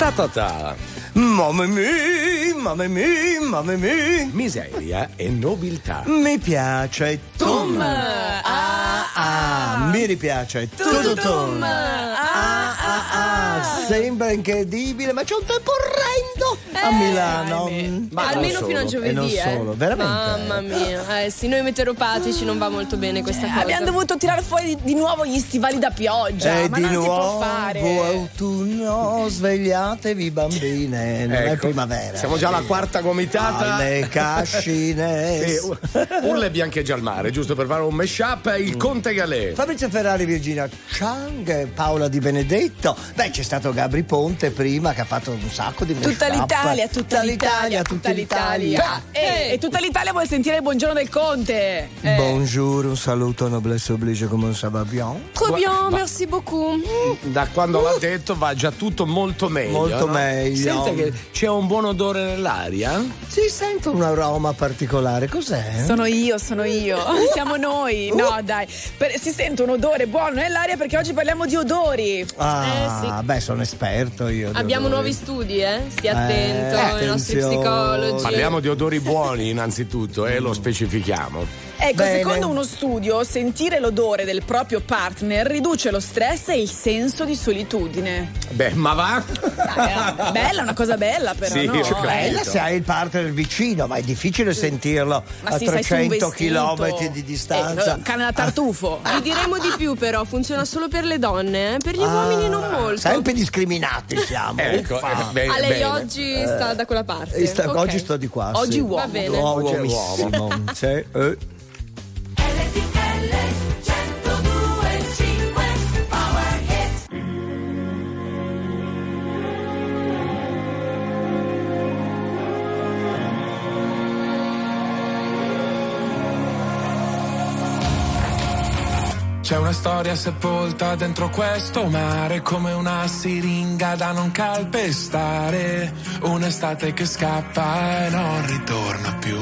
Ta. Mamma mia. Miseria e nobiltà. Mi piace tum. Mi ripiace tum. Sembra incredibile, ma c'è un tempo orrendo a Milano. Ma almeno fino a giovedì. E non solo, veramente. Mamma mia. Sì, noi meteoropatici non va molto bene questa cosa. Abbiamo dovuto tirare fuori di nuovo gli stivali da pioggia. Ma di non nuovo, si può fare. Autunno, svegliatevi bambine. Non è primavera. Siamo già alla quarta gomitata. Le cascine. Sì, Urla e biancheggia al mare, giusto per fare un mashup. Il Conte Galè. Fabrizio Ferrari, Virginia Chang, Paola Di Benedetto. Beh, c'è stato Gabri Ponte prima che ha fatto un sacco di mashup. Tutta l'Italia. E tutta l'Italia vuole sentire il buongiorno del Conte. Bonjour, un saluto, noblesse oblige, comment ça va bien? Très bien, merci beaucoup. Da quando l'ha detto va già tutto molto meglio. Molto no? meglio. Sente che c'è un buon odore nell'aria? Si sente un aroma particolare, cos'è? Sono io. Siamo noi. No, dai. Si sente un odore buono nell'aria perché oggi parliamo di odori. Sì. Beh, sono esperto io. Abbiamo nuovi studi, Stia attento ai nostri psicologi. Parliamo di odori buoni innanzitutto e lo specifichiamo. Ecco, Bene. secondo uno studio, sentire l'odore del proprio partner riduce lo stress e il senso di solitudine. Beh, ma va? Bella, una cosa bella però, Sì, no? io credo. Bella se hai il partner vicino, ma è difficile sentirlo Ma a sì, sai, su un 300 vestito. chilometri di distanza. Canne da tartufo. Vi diremo di più, però funziona solo per le donne, per gli uomini non molto. Sempre discriminati siamo. Ecco, Uffa. bene, A lei bene. oggi sta da quella parte. Ok. Oggi sto di qua. Oggi sì. uomo. Va bene. Oggi è Uomissimo. uomo. Sì, C'è una storia sepolta dentro questo mare, come una siringa da non calpestare, un'estate che scappa e non ritorna più.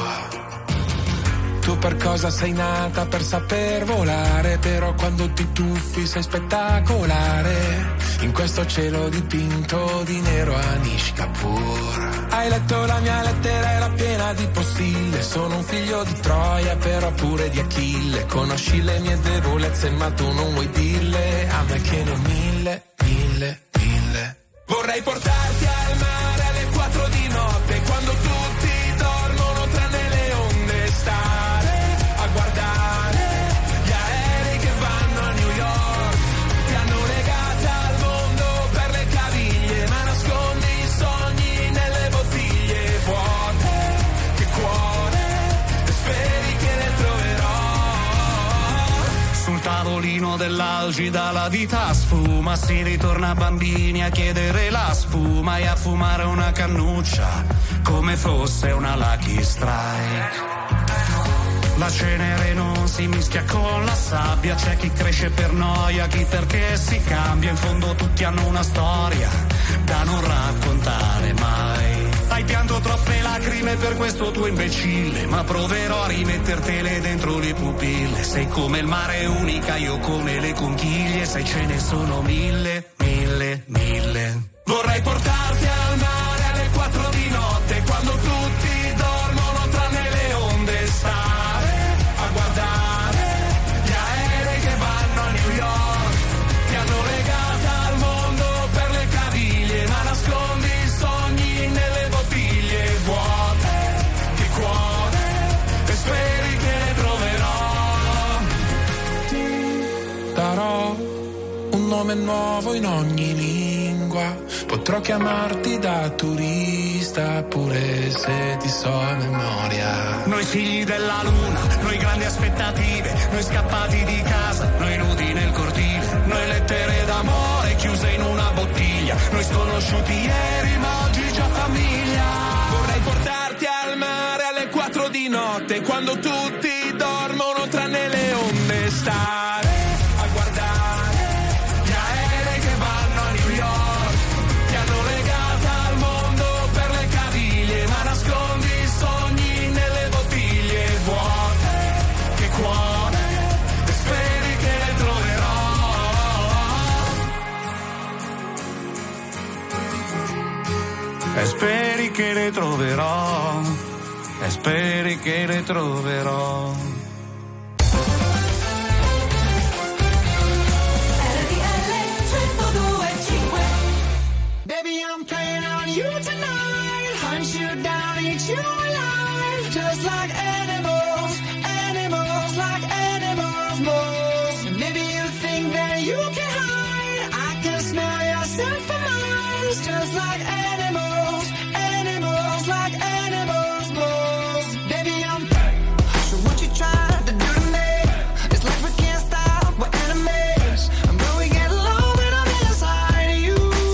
Tu per cosa sei nata? Per saper volare, però quando ti tuffi sei spettacolare, in questo cielo dipinto di nero Anish Kapoor. Hai letto la mia lettera, era piena di postille, sono un figlio di Troia però pure di Achille, conosci le mie debolezze ma tu non vuoi dirle, a me che ne ho mille. Vorrei portarti al mare alle 4 di notte, quando tutti dormono tranne le onde, stare a guardare gli aerei che vanno a New York, ti hanno legata al mondo per le caviglie, ma nascondi i sogni nelle bottiglie vuote, che cuore, e speri che le troverò. Sul tavolino dell'algida la vita sfuma, si ritorna bambini a chiedere la spuma e a fumare una cannuccia come fosse una Lucky Strike. La cenere non si mischia con la sabbia, c'è chi cresce per noia, chi perché si cambia, in fondo tutti hanno una storia da non raccontare mai. Hai pianto troppe lacrime per questo tuo imbecille, ma proverò a rimettertele dentro le pupille. Sei come il mare unica, io come le conchiglie, se ce ne sono mille. Vorrei portarti al mare alle 4 di notte, quando tutti dormono tranne le onde, stare a guardare gli aerei che vanno a New York, ti hanno legata al mondo per le caviglie, ma nascondi i sogni nelle bottiglie vuote, che cuore, e speri che le troverò. Ti darò un nome nuovo in ogni lingua, potrò chiamarti da turista pure se ti so a memoria. Noi figli della luna, noi grandi aspettative, noi scappati di casa, noi nudi nel cortile, noi lettere d'amore chiuse in una bottiglia, noi sconosciuti ieri ma oggi già famiglia. Vorrei portarti al mare alle 4 di notte, quando tutti dormono tranne le onde, stare a guardare gli aerei che vanno a New York, ti hanno legata al mondo per le caviglie, ma nascondi i sogni nelle bottiglie vuote, che cuore, e speri che le troverò. le troverò e speri che le troverò. Baby, I'm playing on you tonight. Hunt you down, eat you alive. Just like animals, animals, like animals, moles. Maybe you think that you can hide. I can smell yourself for miles. Just like animals, animals, like animals, moles. Baby, I'm. So what you trying to do to me? It's like we can't stop, we're enemies. But we get along when I'm inside of you.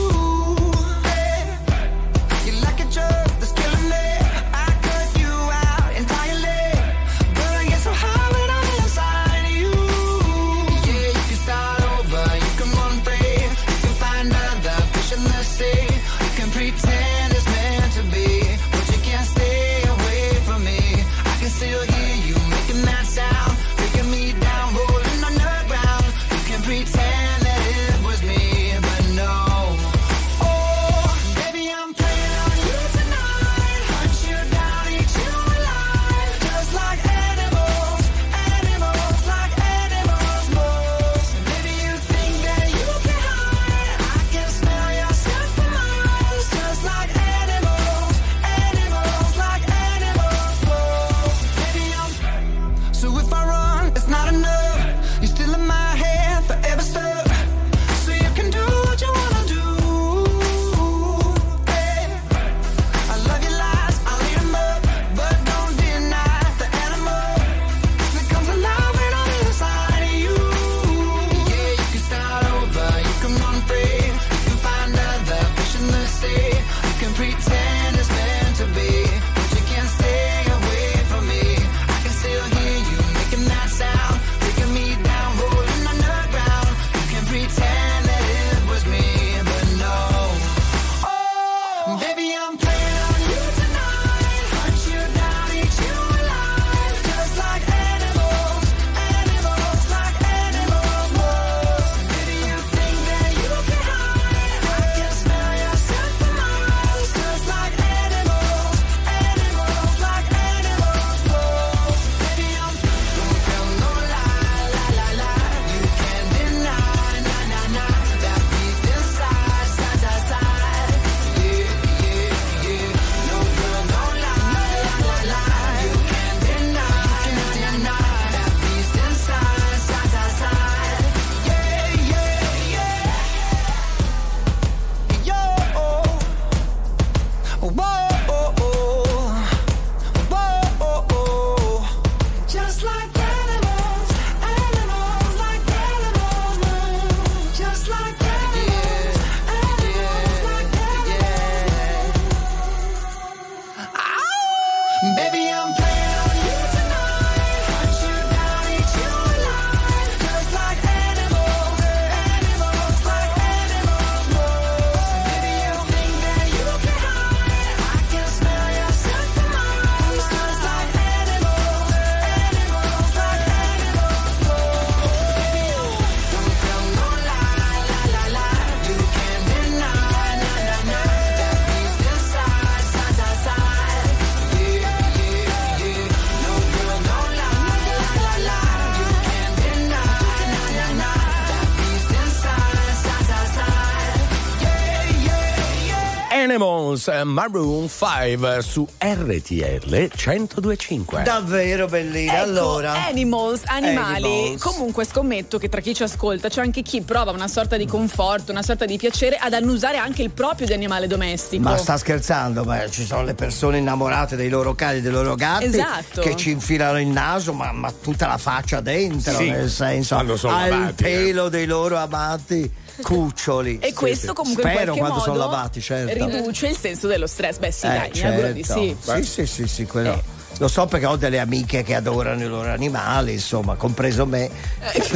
Pretend it's meant to be, but you can't stay away from me. I can still hear you making that sound, taking me down, rolling on the ground. You can pretend that it was me, but no. Oh, baby, I'm playing on you tonight. Hunt you down, eat you alive. Just like animals, animals, like animals, moles. Maybe you think that you can hide. I can smell yourself for miles. Just like animals, animals, like animals, moles. Baby, I'm. So if I run, it's not enough. You're still in my head, forever stuck. So you can do what you wanna do. Hey. I love your lies, I'll eat 'em up, but don't deny the animal that comes alive when I'm inside of you. Yeah, you can start over, you can run free, you can find other fish in the sea. You can pretend it's meant to be, but you can't stay away from me. I can still hear you making that sound, taking me down, rolling on the ground. You can pretend that it was me, but no. Oh, baby, I'm playing on you tonight. Hunt you down, eat you alive. Just like animals, animals, like animals, moles. Maybe you think that you can hide. I can smell yourself for miles. Just like animals, animals, like animals, moles. Baby, I'm. Don't tell no lie, lie, lie, lie. You can't deny, nah, nah, nah. That beast inside, side, side, side. Yeah, yeah, yeah. No girl, don't lie, lie, lie, lie. You can't deny, nah, nah, nah. That beast inside, side, side, side. Yeah, yeah, yeah. Yo, whoa, whoa. Just like animals, animals, like animals, moves. Just like animals, animals, like animals. Ow! Baby, I'm playing on you tonight. Hunt you down, eat you alive. Just like animals, animals, like animals, moves. Maybe you think that you can hide. I can smell yourself for miles. Just like animals, animals, like animals, moves. Baby, don't tell no lie, lie, lie, lie. You can't deny, nah, nah, nah. That beast inside, side, side, side. Yeah, yeah, yeah. No girl, don't lie, lie, lie, lie. You can't deny, nah, nah, nah. That beast inside, side, side, side. Yeah, yeah, yeah. Animals, Maroon 5 su RTL 102.5. Davvero bellina. Ecco, Allora, animals, animali. Animals. Comunque scommetto che tra chi ci ascolta c'è anche chi prova una sorta di conforto, una sorta di piacere ad annusare anche il proprio di animale domestico. ma sta scherzando? Ma ci sono le persone innamorate dei loro cani e dei loro gatti, Esatto. che ci infilano il naso, ma tutta la faccia dentro, Sì, nel senso, quando sono al lavati, pelo dei loro amati cuccioli. E questo comunque Spero in qualche quando modo sono lavati, certo. riduce il senso dello stress. Beh sì, dai, mi certo. auguro di sì. Sì, quello. Lo so perché ho delle amiche che adorano i loro animali, insomma, compreso me.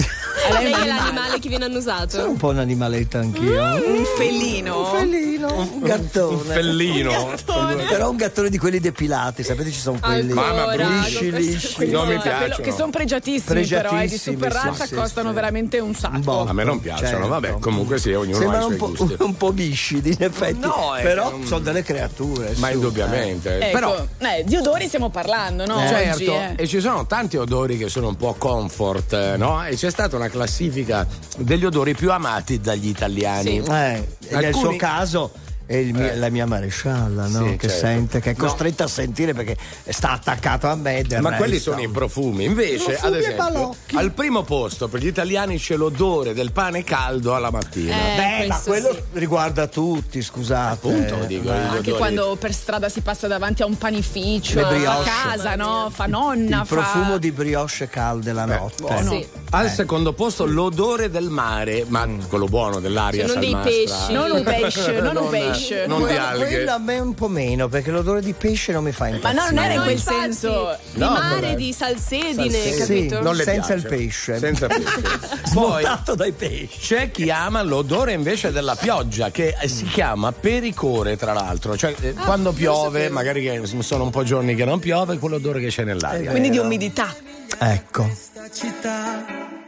Lei è l'animale che viene annusato. Sono un po' un animaletto anch'io. Un felino. Un gattone. Un fellino. Però un gattone di quelli depilati, sapete ci sono quelli Mamma, lisci. Non mi Quelli piacciono. che sono pregiatissimi, però di Pregiatissimi, super razza sì, costano sì. veramente un sacco. Boh. A me non piacciono, Certo. vabbè, comunque sì, ognuno ha i Sembrano suoi un po', gusti. un po' viscidi in effetti, No, però non- sono delle creature. Ma su, indubbiamente. Ecco, Però di odori stiamo parlando, no? certo, Oggi, e ci sono tanti odori che sono un po' comfort, no? E c'è stata una classifica degli odori più amati dagli italiani. Sì. E nel Alcuni- suo caso è la mia marescialla, no? Sì, che certo. sente, che è costretta a sentire perché sta attaccato a me. Ma quelli sono i profumi. Invece, Profumi ad e esempio, balocchi. al primo posto per gli italiani c'è l'odore del pane caldo alla mattina. Beh, ma questo quello sì. riguarda tutti, scusate. Appunto, dico, gli Anche odori. quando per strada si passa davanti a un panificio, Le a brioche. casa, no? Fa nonna, Il profumo di brioche calde la notte. buono. Sì. Al secondo posto l'odore del mare, ma quello buono dell'aria Sono dei salmastra. pesci. Non un pesce, non un pesce. Non di alghe. Quello a me un po' meno, perché l'odore di pesce non mi fa Ma impazzire. no, non era in No, quel infatti, senso. di No, mare, vabbè. di salsedine, Salsedine. capito? Non le Senza piace. il pesce. Senza pesce. Poi Smontato dai pesci. c'è chi ama l'odore invece della pioggia, che si chiama pericore, tra l'altro. Cioè, quando piove, magari che sono un po' giorni che non piove, quell'odore che c'è nell'aria. Quindi di umidità. Ecco. Questa città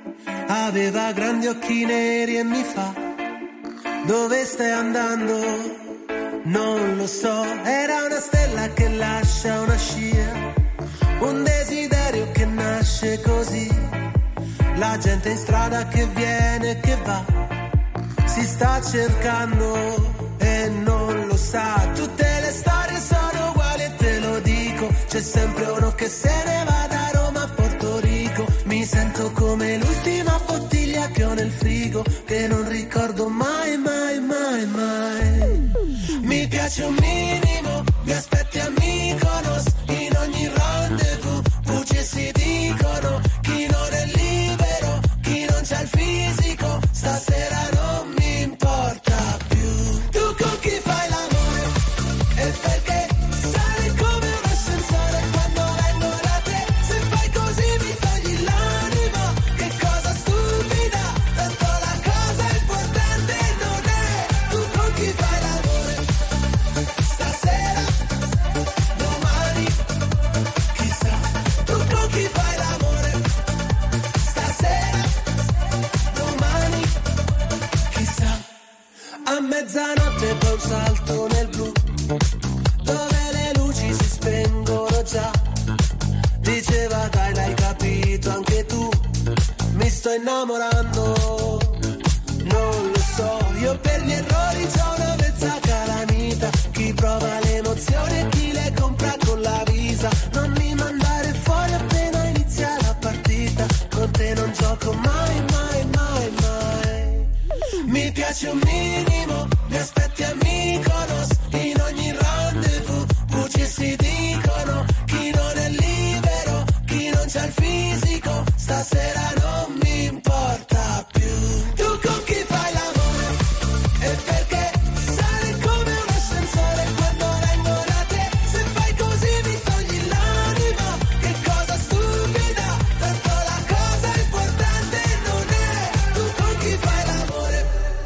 aveva grandi occhi neri e mi fa: dove stai andando? Non lo so. Era una stella che lascia una scia, un desiderio che nasce così. La gente in strada che viene e che va, si sta cercando e non lo sa. Tutte le storie sono uguali e te lo dico. C'è sempre uno che se ne va da Roma a Porto Rico. Mi sento come l'ultima bottiglia che ho nel frigo, che non ricordo mai, mai, mai, mai. Mi piace un minimo, mi aspetti a Mykonos, in ogni rendezvous voci si dicono. Chi non è libero, chi non c'ha il fisico, stasera non mi importa più. Tu con chi fai l'amore? E perché sale come un ascensore quando vengo da te? Se fai così mi togli l'anima, che cosa stupida, tanto la cosa importante non è. Tu con chi fai l'amore? Stasera, domani, chissà. Tu con chi fai l'amore? Stasera, domani, chissà. A mezzanotte poi un salto nel blu, dove le luci si spengono già. Diceva dai, l'hai capito anche tu, mi sto innamorando. Non lo so, io per gli errori c'ho una mezza calamita. Chi prova l'emozione e chi le compra con la visa. Non mi mandare fuori appena inizia la partita, con te non gioco mai, mai, mai, mai. Mi piace un minimo, mi aspetti a Mykonos, in ogni rendezvous voci si dicono. Chi non è libero, chi non c'ha il fisico, stasera non mi importa più. Tu con chi fai l'amore? E perché sale come un ascensore quando vengo da te? Se fai così mi togli l'anima, che cosa stupida, tanto la cosa importante non è. Tu con chi fai l'amore?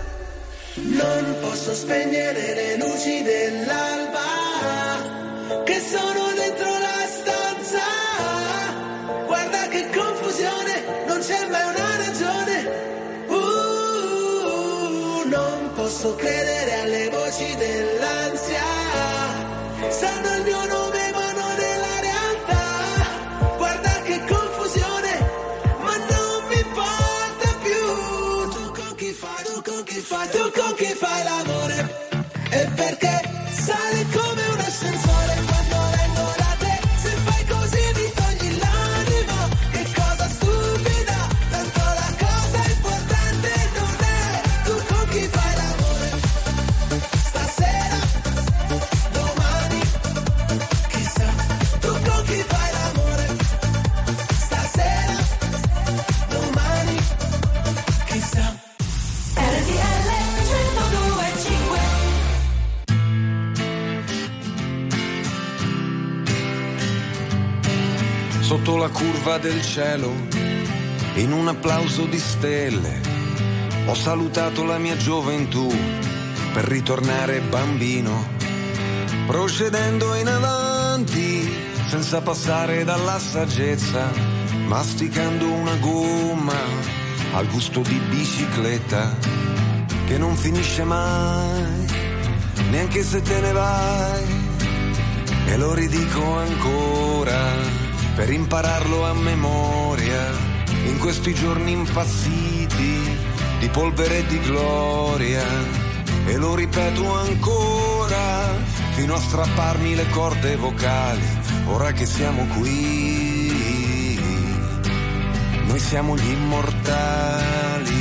Non posso spegnere le luci dell'alba che sono dentro la stanza. Guarda che confusione, non c'è mai una ragione. Non posso credere alle voci dell'ansia. Sanno il mio nome ma non è la realtà. Guarda che confusione, ma non mi importa più. Tu con chi fai, tu con chi fai, tu con chi fai l'amore? E perché sale come un ascensore quando vengo da te? Se fai così mi togli l'anima, che cosa stupida, tanto la cosa importante non è. Tu con chi fai l'amore? Stasera, domani, chissà. Tu con chi fai l'amore? Stasera, domani, chissà. RTL 102.5. Sotto la curva del cielo in un applauso di stelle ho salutato la mia gioventù per ritornare bambino, procedendo in avanti senza passare dalla saggezza, masticando una gomma al gusto di bicicletta che non finisce mai, neanche se te ne vai. E lo ridico ancora per impararlo a memoria in questi giorni impazziti di polvere e di gloria. E lo ripeto ancora fino a strapparmi le corde vocali. Ora che siamo qui, noi siamo gli immortali.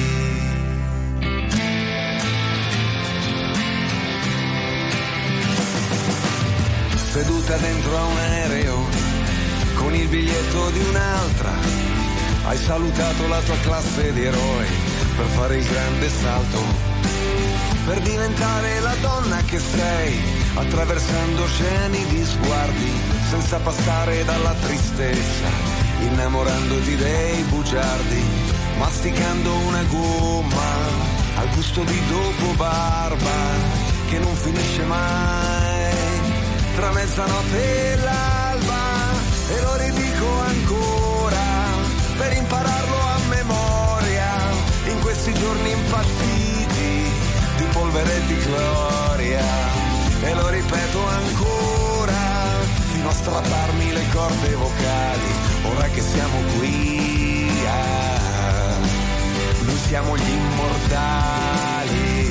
Seduta dentro a un aereo con il biglietto di un'altra, hai salutato la tua classe di eroi per fare il grande salto, per diventare la donna che sei, attraversando oceani di sguardi senza passare dalla tristezza, innamorandoti dei bugiardi, masticando una gomma al gusto di dopo barba che non finisce mai, tra mezzanotte e l'alba. E lo ridico ancora per impararlo a memoria in questi giorni impazziti di polvere e di gloria. E lo ripeto ancora fino a strapparmi le corde vocali. Ora che siamo qui, noi siamo gli immortali.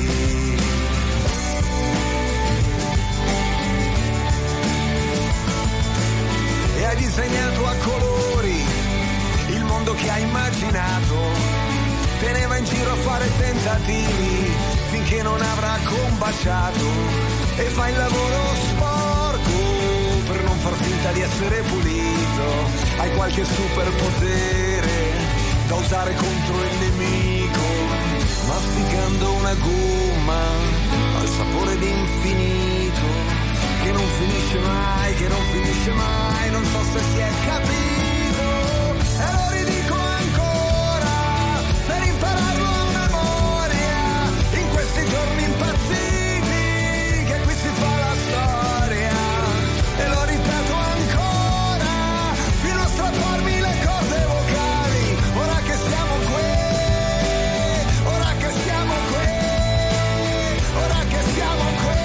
E hai disegnato a colori il mondo che hai immaginato, te ne va in giro a fare tentativi finché non avrà combaciato, e fai il lavoro sporco per non far finta di essere pulito. Hai qualche superpotere da usare contro il nemico, masticando una gomma al sapore di infinito, che non finisce mai, che non finisce mai, non so se si è capito. E lo ridico ancora per impararlo a memoria in questi giorni impazziti che qui si fa la storia. E lo ripeto ancora fino a strapparmi le corde vocali. Ora che siamo qui, ora che siamo qui, ora che siamo qui.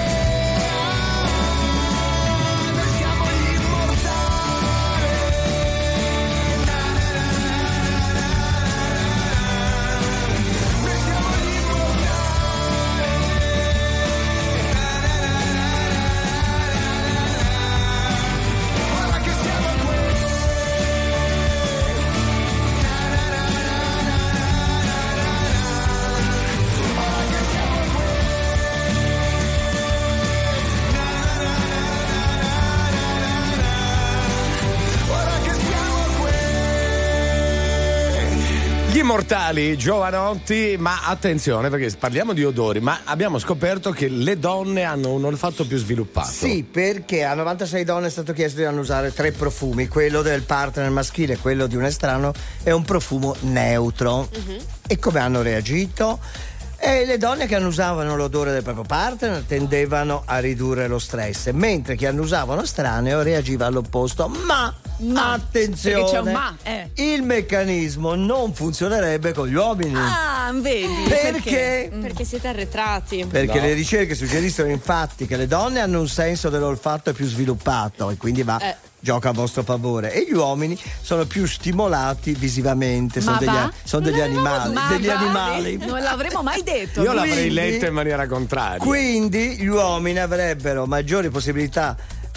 Immortali, Giovanotti, ma attenzione perché parliamo di odori, ma abbiamo scoperto che le donne hanno un olfatto più sviluppato. Sì, perché a 96 donne è stato chiesto di annusare 3 profumi, quello del partner maschile e quello di un estraneo è un profumo neutro. E come hanno reagito? E le donne che annusavano l'odore del proprio partner tendevano a ridurre lo stress, mentre chi annusavano estraneo reagiva all'opposto. Ma attenzione, c'è un ma, il meccanismo non funzionerebbe con gli uomini. Ah, vedi? Perché? Perché siete arretrati. Perché le ricerche suggeriscono infatti che le donne hanno un senso dell'olfatto più sviluppato e quindi gioca a vostro favore, e gli uomini sono più stimolati visivamente, sono degli animali. Non l'avremmo mai detto. Io l'avrei letto in maniera contraria. Quindi gli uomini avrebbero maggiori possibilità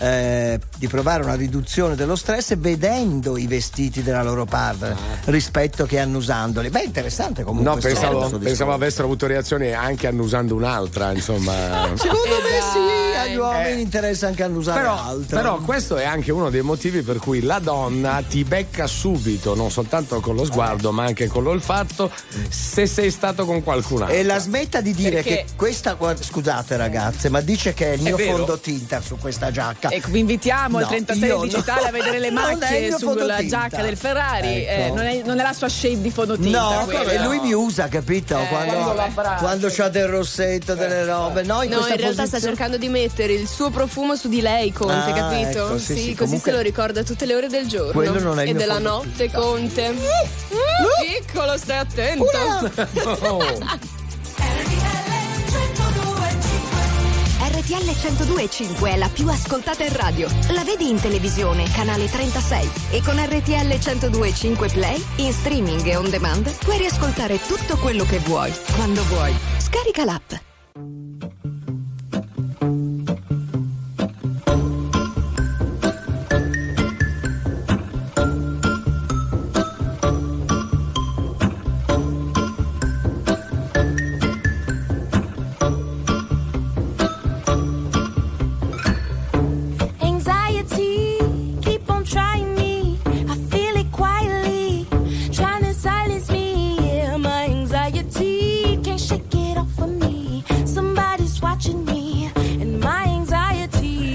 di provare una riduzione dello stress vedendo i vestiti della loro partner rispetto che annusandoli. Beh, interessante comunque. No, pensavo avessero avuto reazioni anche annusando un'altra, insomma. Secondo me sì, agli uomini interessa anche annusare altro. Però questo è anche uno dei motivi per cui la donna ti becca subito, non soltanto con lo sguardo ma anche con l'olfatto, se sei stato con qualcun altro. E la smetta di dire che questa, scusate ragazze, ma dice che è il mio vero? fondotinta su questa giacca. Ecco, vi invitiamo al 36 io digitale no. a vedere le Non è il macchie mio sulla fondotinta. giacca del Ferrari. Ecco. Non è la sua shade di fondotinta. No, quella. e lui mi usa, capito? Quando c'ha del rossetto, delle robe. No, in No, questa in realtà sta posizione- cercando di mettere il suo profumo su di lei, Conte, Ah, capito? ecco, sì, sì, così comunque- se lo ricorda tutte le ore del giorno. Quello non è il e mio della fondo notte, Conte. Piccolo, stai attento. RTL 102.5 è la più ascoltata in radio. La vedi in televisione, canale 36. E con RTL 102.5 Play, in streaming e on demand, puoi riascoltare tutto quello che vuoi, quando vuoi. Scarica l'app. Anxiety, keep on trying me. I feel it quietly, trying to silence me. Yeah, my anxiety can't shake it off of me. Somebody's watching me, and my anxiety.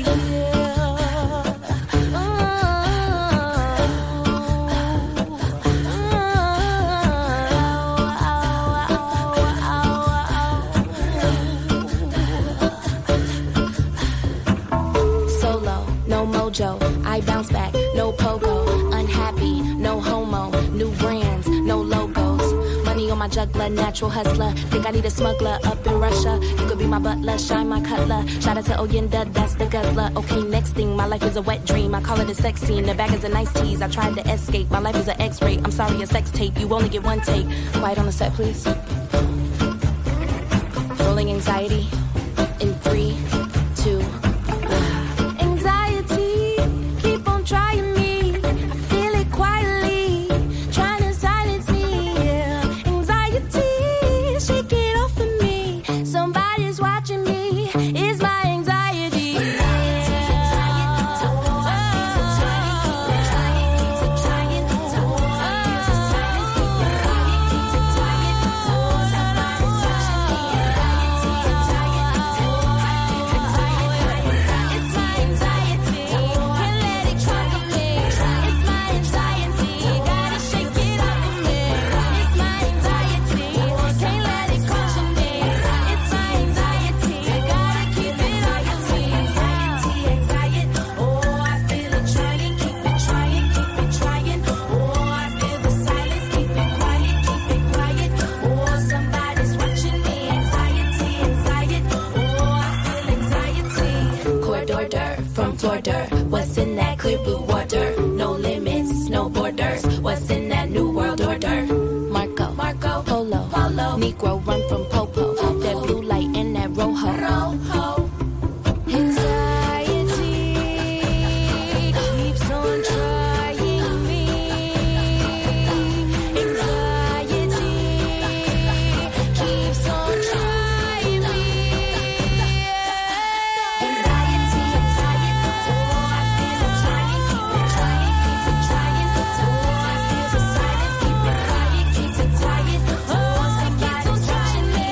Solo, no mojo. I bounce back, no pogo. Unhappy, no homo. New brands, no logos. Money on my juggler, natural hustler. Think I need a smuggler up in Russia. You could be my butler, shine my cutler. Shout out to Oyenda, that's the guzzler. Okay, next thing, my life is a wet dream. I call it a sex scene. The bag is a nice tease. I tried to escape. My life is an X-ray. I'm sorry, a sex tape. You only get one take. Quiet on the set, please. Rolling anxiety in 3, 2, 1. Anxiety, keep on trying me. I feel it quietly, trying to silence me. Yeah. Anxiety, shake it off of me. Somebody's watching me. It's my anxiety. From Florida, what's in that clear blue water? No limits, no borders. What's in that new world order? Marco, Polo, Negro run from Popo. That blue light and that rojo. Anxiety keeps on trying me. Anxiety keeps on trying me. Anxiety, oh, I feel it trying, keep it trying. Oh, I feel the silence, keep it quiet, keeps it quiet. Oh, somebody's watching me.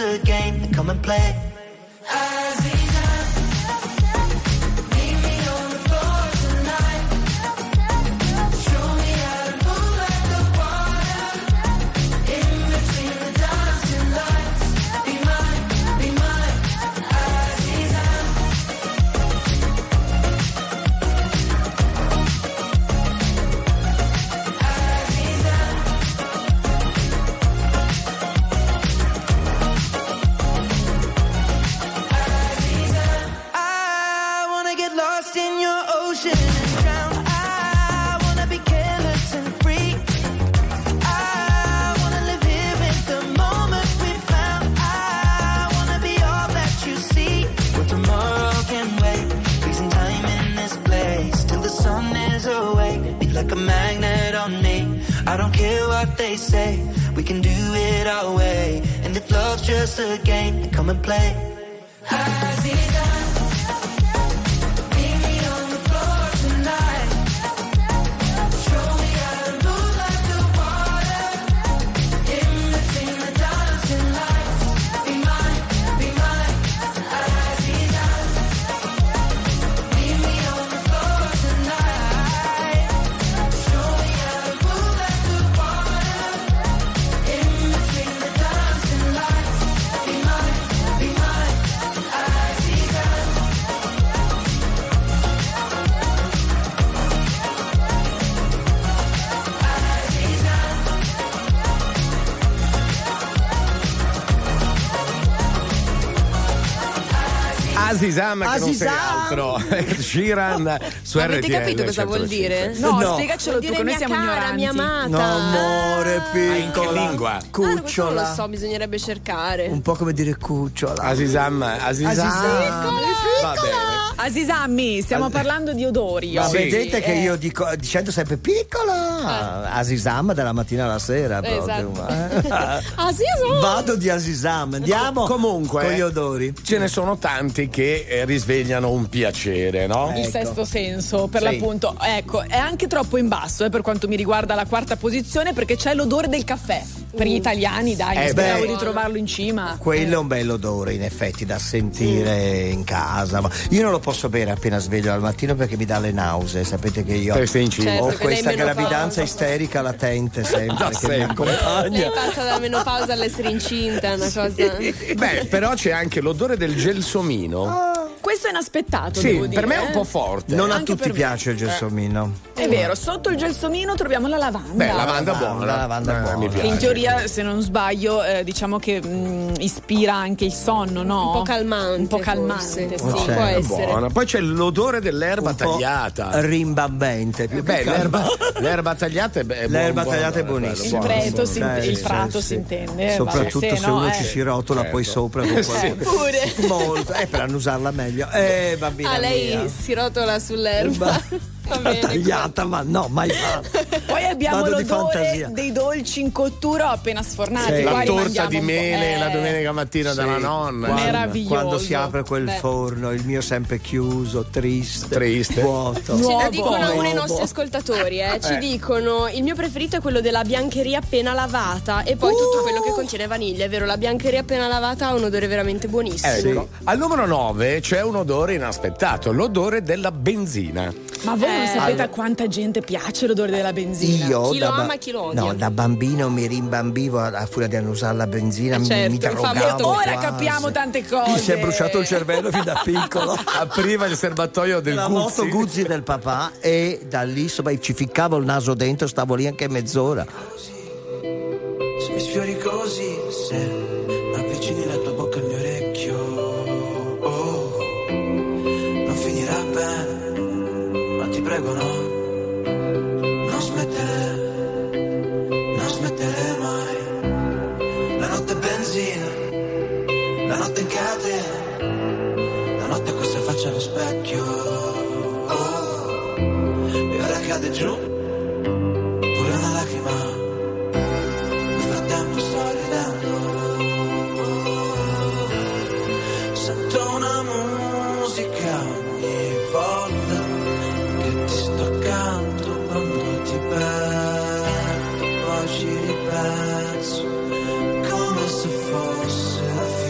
a game. Come and play. Like a magnet on me. I don't care what they say. We can do it our way. And if love's just a game, come and play. Azizam, che non sei altro. Sheeran su RTL. Avete capito cosa vuol dire? No, spiegacelo tu, che noi siamo ignoranti. Mia amata. No, amore, piccola. In che lingua? Cucciola. Non lo so, bisognerebbe cercare. Un po' come dire cucciola. Azizam. Va bene. Azizammi, stiamo parlando di odori. Ma oggi. vedete che io dico, dicendo sempre piccola, Azizam dalla mattina alla sera. Esatto. Azizam. Vado di Azizam, andiamo. Comunque, con gli odori. Ce ne sono tanti che risvegliano un piacere, no? Il sesto senso, per l'appunto. Ecco, è anche troppo in basso per quanto mi riguarda la quarta posizione, perché c'è l'odore del caffè. Per gli italiani, dai, speravo di trovarlo in cima. Quello è un bel odore, in effetti, da sentire in casa. Ma io non lo posso bere appena sveglio al mattino perché mi dà le nausee. Sapete che io ho questa gravidanza isterica latente sempre che mi accompagna. Lei passa dalla menopausa all'essere incinta, è una cosa. Beh, però c'è anche l'odore del gelsomino. Questo è inaspettato, sì, devo dire. Per me è un po' forte. Non a tutti piace il gelsomino. È vero, sotto il gelsomino troviamo la lavanda. Beh, lavanda buona. La lavanda buona. Mi piace. In teoria, se non sbaglio, diciamo che ispira anche il sonno, no? Un po' calmante. Un po' calmante, forse. sì. Può essere. Buona. Poi c'è l'odore dell'erba tagliata. Rimbambente. Beh, l'erba tagliata è l'erba tagliata è buonissima. Il prato si intende. Soprattutto se uno ci si rotola poi sopra. Pure. Molto. Per annusarla meglio. Bambina lei mia. si rotola sull'erba. Tagliata, ma no, mai fatto. Poi abbiamo l'odore dei dolci in cottura appena sfornati. Sì. La torta di mele la domenica mattina dalla nonna. Meraviglioso. Quando si apre quel forno, il mio sempre chiuso, triste. Vuoto. Ce lo dicono uno i nostri ascoltatori, ci dicono: il mio preferito è quello della biancheria appena lavata e poi tutto quello che contiene vaniglia. È vero, la biancheria appena lavata ha un odore veramente buonissimo. Sì. Al numero 9 c'è un odore inaspettato, l'odore della benzina. Ma voi non sapete a quanta gente piace l'odore della benzina? Io chi lo ama, chi lo odia. No, da bambino mi rimbambivo a furia di annusare la benzina, certo, mi drogavo. Ora capiamo tante cose. Mi si è bruciato il cervello fin da piccolo. Apriva il serbatoio del la moto Guzzi del papà e da lì insomma ci ficcavo il naso dentro, stavo lì anche mezz'ora. Se mi sfiori così, se avvicini la tua bocca al mio orecchio, non finirà bene, ma ti prego non smettere mai. La notte è benzina, la notte in catena, la notte questa faccia allo specchio, e ora cade giù pure una lacrima. Sto ridendo, sento una musica ogni volta che ti sto accanto, quando ti perdo poi ci ripenso come se fosse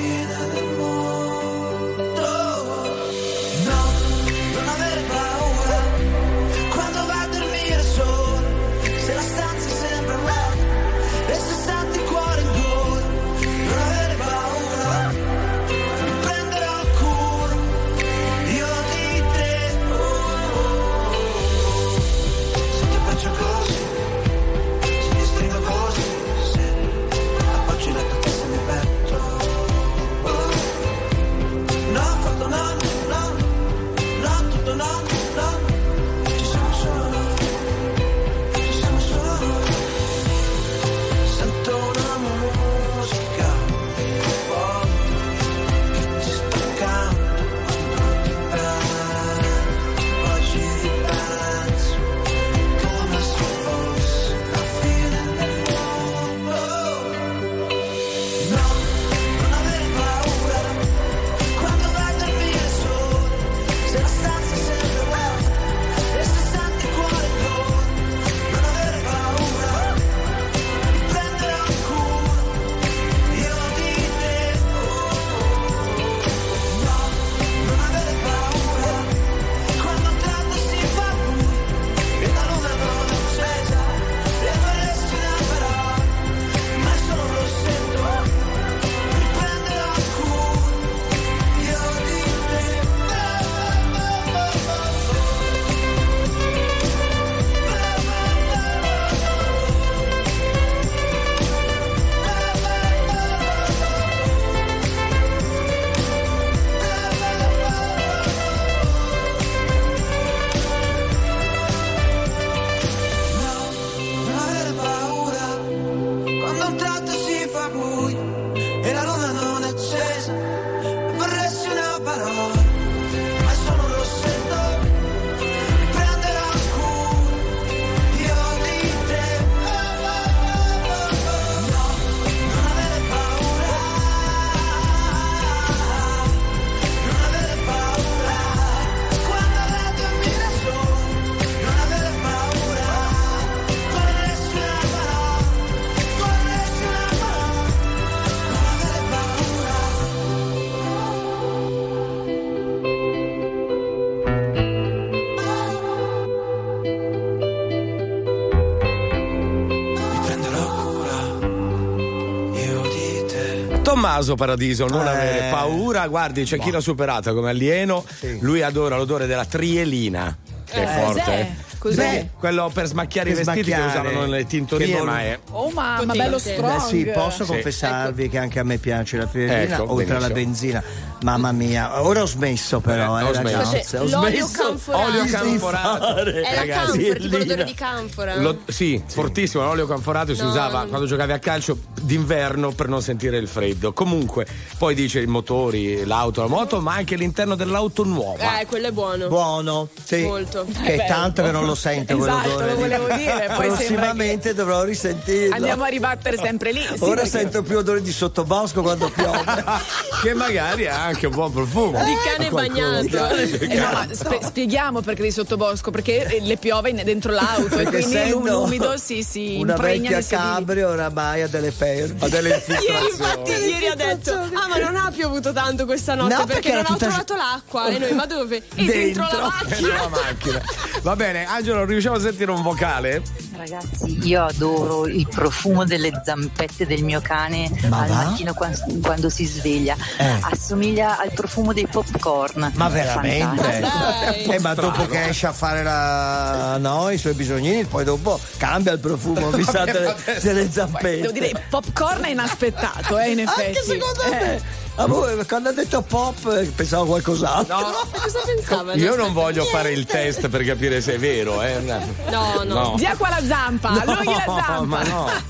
Tommaso Paradiso, non avere paura, guardi, c'è chi l'ha superata come alieno, lui adora l'odore della trielina, che è forte. Cos'è? Quello per smacchiare i vestiti che usavano nelle tintorie, ma è. Oh, ma bello strong. Sì, posso confessarvi che anche a me piace la trielina, oltre alla benzina. Mamma mia, ora ho smesso però, ragazzi. L'olio canforato. Olio canforato. È la canfora, tipo l'odore di canfora. Sì, fortissimo, l'olio canforato si usava quando giocavi a calcio d'inverno per non sentire il freddo. Comunque, poi dice i motori, l'auto, la moto, ma anche l'interno dell'auto nuova. Quello è buono. Buono, sì. Molto. Che è tanto che non lo sento quell'odore. Lo volevo dire. Poi prossimamente dovrò risentirlo. Andiamo a ribattere sempre lì. Sì, ora sento più odore di sottobosco quando piove. Che magari ha anche un buon profumo. Di cane bagnato. Spieghiamo perché di sottobosco, perché le piove dentro l'auto e quindi l'umido si una impregna vecchia cabrio oramai ha delle perle, ha delle infiltrazioni. Ieri ha detto ma non ha piovuto tanto questa notte perché non ho trovato l'acqua. E noi, ma dove? E dentro la macchina. Va bene, Angelo, riusciamo a sentire un vocale? Ragazzi, io adoro il profumo delle zampette del mio cane al mattino quando si sveglia. Assomiglia al profumo dei popcorn. Ma veramente? Ma dopo che esce a fare i suoi bisognini, poi dopo cambia il profumo, mi sa delle zampette. Devo dire, il popcorn è inaspettato, in effetti. Anche secondo me. Quando ha detto pop pensavo qualcos'altro. No, cosa pensava? Io non voglio fare il test per capire se è vero, No. Via qua la zampa, allunghi la zampa. Ma no.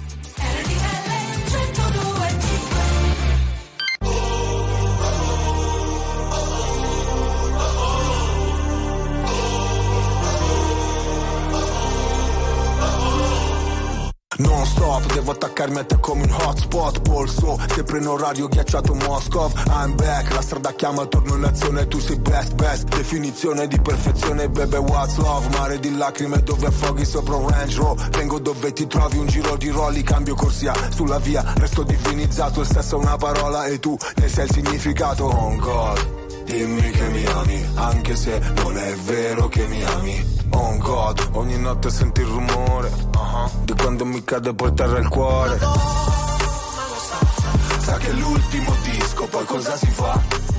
Non stop, devo attaccarmi a te come un hotspot. Polso, sempre in orario ghiacciato Moscow. I'm back, la strada chiama, torno in azione. Tu sei best, definizione di perfezione. Baby, what's love? Mare di lacrime dove affoghi sopra un Range Rover. Vengo dove ti trovi, un giro di rolli, cambio corsia. Sulla via, resto divinizzato. Il sesso è una parola e tu ne sei il significato. Oh God, dimmi che mi ami, anche se non è vero che mi ami. Oh God, ogni notte senti il rumore di quando mi cade per terra il cuore. Sa che è l'ultimo disco, poi cosa si fa?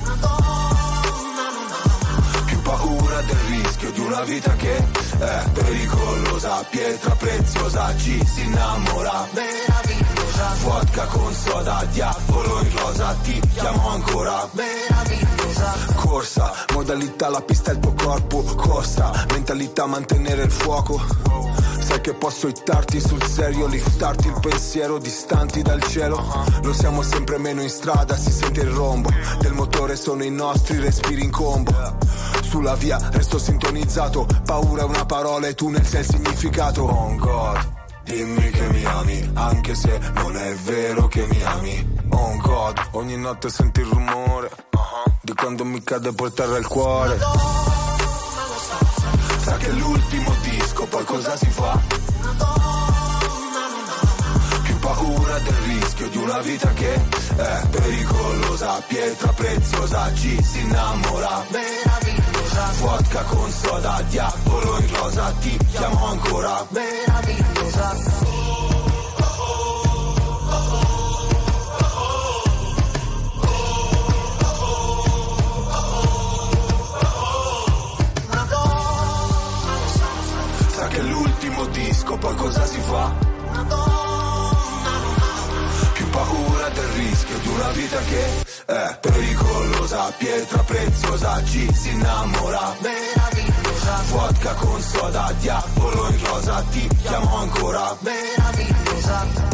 Più paura del rischio di una vita che è pericolosa. Pietra preziosa, ci si innamora. Meravigliosa. Vodka con soda, diavolo in rosa. Ti chiamo ancora. Meravigliosa. Corsa, modalità la pista è il tuo corpo. Costa, mentalità mantenere il fuoco. Sai che posso hittarti sul serio, liftarti il pensiero distanti dal cielo. Lo siamo sempre meno in strada, si sente il rombo del motore, sono i nostri respiri in combo. Sulla via resto sintonizzato, paura è una parola e tu ne sei il significato. Oh God, dimmi che mi ami, anche se non è vero che mi ami. Oh God, ogni notte senti il rumore di quando mi cade per terra il cuore. Sa che è l'ultimo disco, poi cosa si fa? Più paura del rischio di una vita che è pericolosa. Pietra preziosa, ci si innamora. Meravigliosa. Vodka con soda, diavolo in rosa. Ti chiamo ancora. Meravigliosa. Che è l'ultimo disco, poi cosa si fa? Più paura del rischio di una vita che è pericolosa. Pietra preziosa, ci si innamora. Meravigliosa. Vodka con soda, diavolo in rosa. Ti chiamo ancora. Meravigliosa.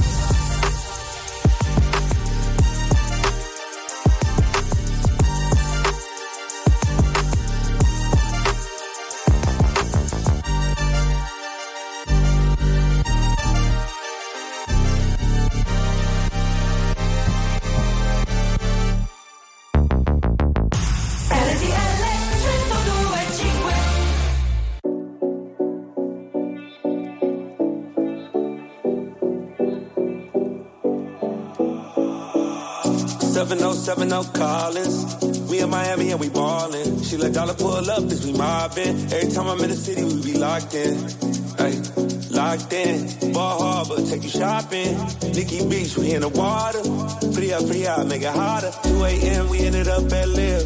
No Collins. We in Miami and we ballin'. She let dollar pull up, cause we mobbin'. Every time I'm in the city, we be locked in. Ay, locked in. Ball Harbor, take you shopping. Nikki Beach, we in the water. Free up, make it harder. 2 a.m. we ended up at Live.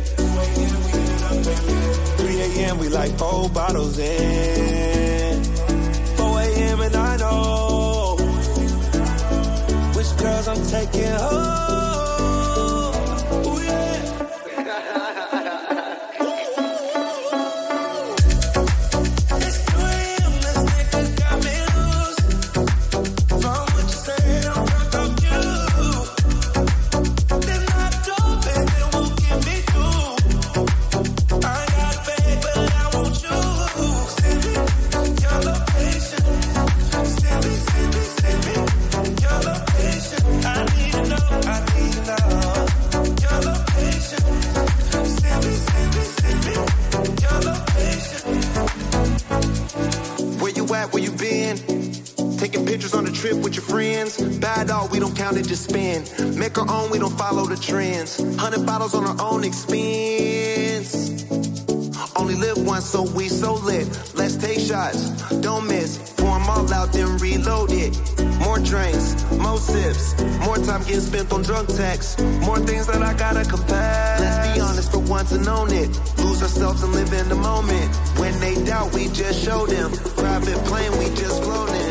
3 a.m. we like 4 bottles in. 4 a.m. and I know which girls I'm taking home. With your friends, bad dog, we don't count it, just spend. Make our own, we don't follow the trends. 100 bottles on our own expense. Only live once, so we so lit. Let's take shots, don't miss. Pour them all out, then reload it. More drinks, more sips. More time getting spent on drunk texts. More things that I gotta confess. Let's be honest for once and own it. Lose ourselves and live in the moment. When they doubt, we just show them. Private plane, we just float in.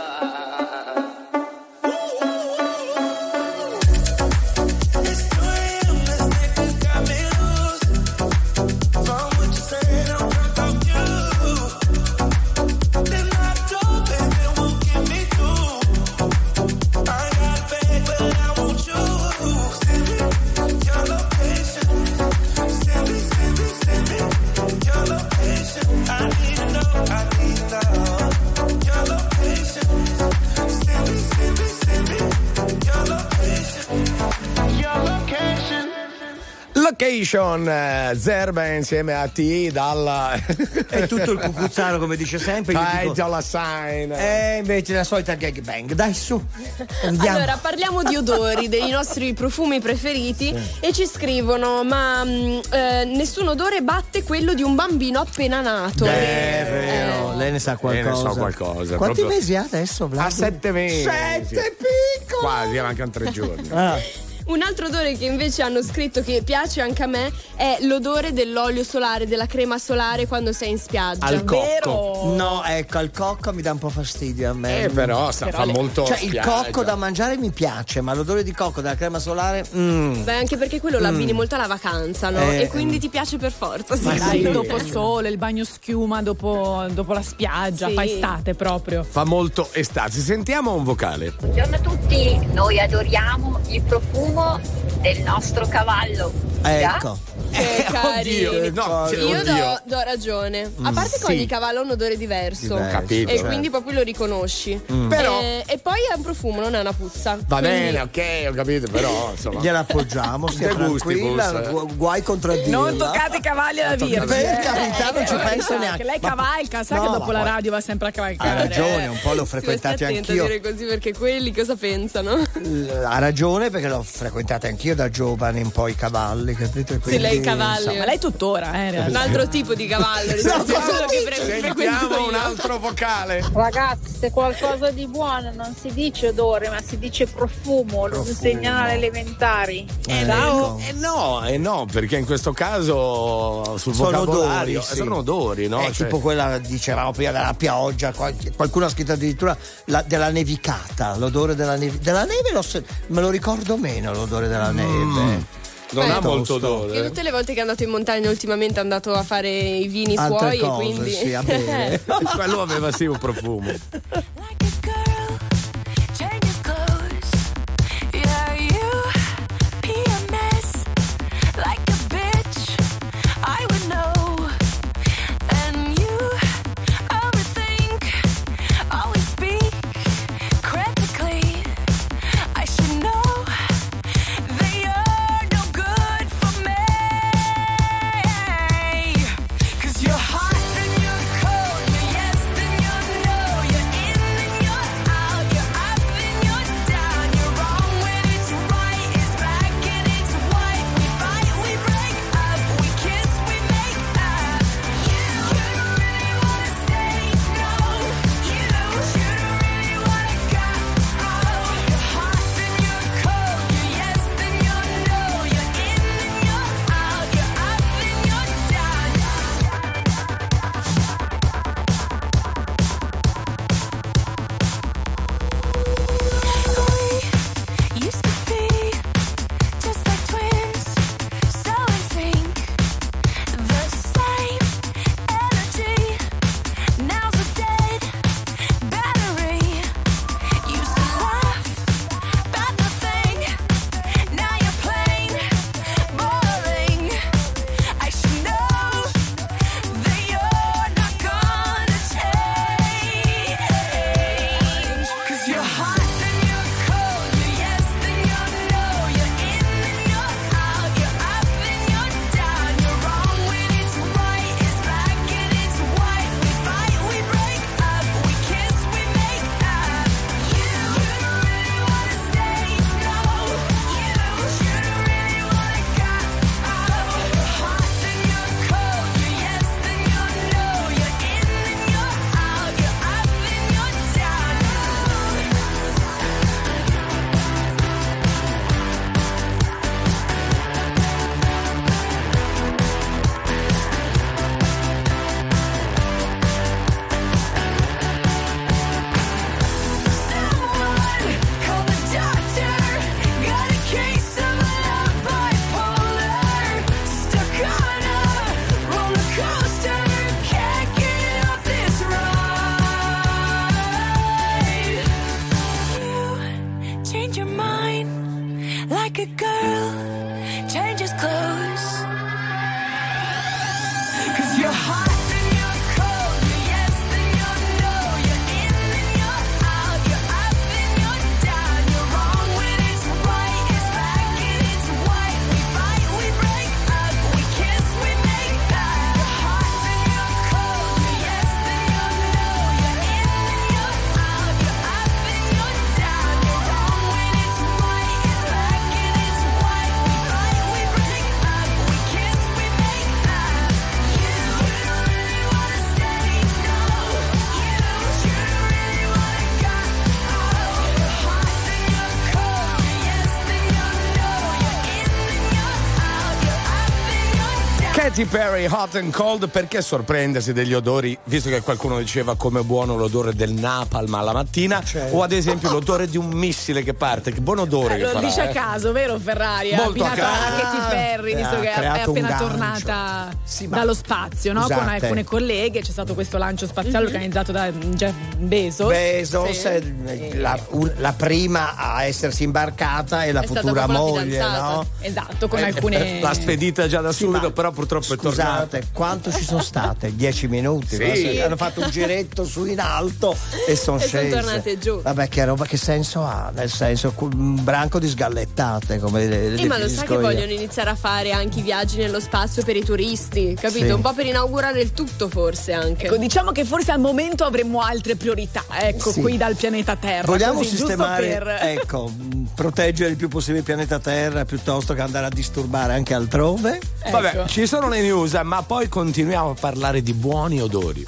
Zerba insieme a T dalla è tutto il cucuzzaro come dice sempre. La sign. Invece la solita gag bang. Dai su. Andiamo. Allora parliamo di odori, dei nostri profumi preferiti e ci scrivono ma nessun odore batte quello di un bambino appena nato. È vero, lei ne sa qualcosa. Quanti mesi ha adesso, Vlad? Ha 7 mesi. 7 piccoli. Quasi, mancano 3 giorni. Un altro odore che invece hanno scritto che piace anche a me è l'odore dell'olio solare, della crema solare quando sei in spiaggia. Al cocco. Vero? No, ecco, al cocco mi dà un po' fastidio a me. Però fa molto cioè spiaggia. Il cocco da mangiare mi piace, ma l'odore di cocco della crema solare Beh, anche perché quello l'abbini molto alla vacanza, no? E quindi ti piace per forza. Sì. Dai, dopo sole, il bagno schiuma dopo la spiaggia, fa estate proprio. Fa molto estate. Sentiamo un vocale. Buongiorno a tutti, noi adoriamo il profumo del nostro cavallo. Ecco. Che carini. No, io do ragione. A parte che ogni cavallo ha un odore diverso. Capito, e quindi proprio lo riconosci. Però e poi è un profumo, non è una puzza. Va quindi... bene, ok, ho capito, però insomma. Gliela appoggiamo, stia tranquilla, guai contraddirla. Non toccate i cavalli alla Virgine. Per carità, non ci penso neanche. Che lei cavalca, sa che dopo la radio va sempre a cavalcare. Ha ragione, un po' l'ho frequentati anch'io. A dire così perché quelli cosa pensano? Ha ragione perché l'ho frequentata anch'io da giovane un po' i cavalli, capito? Sì, lei i cavalli. Ma lei tuttora, un altro tipo di cavallo rispetto a quello che sentiamo un altro vocale. Ragazzi, se qualcosa di buono non si dice odore, ma si dice profumo. Lo insegnano alle elementari. No, perché in questo caso sul vocabolario sono odori, no? Tipo quella dicevamo prima della pioggia, qualcuno ha scritto addirittura della nevicata, l'odore della neve. Della neve me lo ricordo meno l'odore della neve. Non ha molto odore. Io tutte le volte che è andato in montagna ultimamente è andato a fare i vini suoi e quindi sì, a bere. Quello aveva sì un profumo. You're hot, then you're cold, you're yes, then you're no, you're in naked girl changes clothes. 'Cause you're hot and you're cold, you're yes and you're no, you're in and you're out, you're up and you're down, you're wrong when it's right, it's black and it's white, we fight, we break up, we kiss, we make up. You're hot and you're cold, you're yes and you're no, you're in and you're out, you're up and you're down, you're wrong when it's right, it's black and it's white, we fight, we break up, we kiss, we make up. You really wanna stay? No. You really wanna go? You're hot and you're cold, you're yes and you're no, you're in and you're out, you're up and you're down. Katy Perry, Hot and Cold. Perché sorprendersi degli odori, visto che qualcuno diceva come è buono l'odore del napalm alla mattina, o ad esempio l'odore di un missile che parte, che buon odore che lo farà, dice a caso, vero Ferrari? Molto Ha abbinato a caso. a Katy Perry, visto che è creato un appena gancio. tornata Sì, ma- dallo spazio, no? Con Scusate. alcune colleghe c'è stato questo lancio spaziale organizzato da Jeff Bezos. Bezos è la prima a essersi imbarcata e la È stata futura proprio la moglie, fidanzata. no? Esatto, con alcune. l'ha spedita già da subito, però purtroppo è tornata. Scusate, quanto ci sono state? 10 minuti? Sì. No? Hanno fatto un giretto su in alto e sono E son scese. tornate giù. Vabbè, che roba, che senso ha? Nel senso, un branco di sgallettate, come le Ma lo sai che definisco io. vogliono iniziare a fare anche i viaggi nello spazio per i turisti, capito? Sì. Un po' per inaugurare il tutto, forse anche. Ecco, diciamo che forse al momento avremmo altre priorità, ecco, Sì. qui dal pianeta Terra. Vogliamo così, giusto sistemare, per... ecco, proteggere il più possibile il pianeta Terra piuttosto che andare a disturbare anche altrove. Vabbè, ci sono le news, ma poi continuiamo a parlare di buoni odori.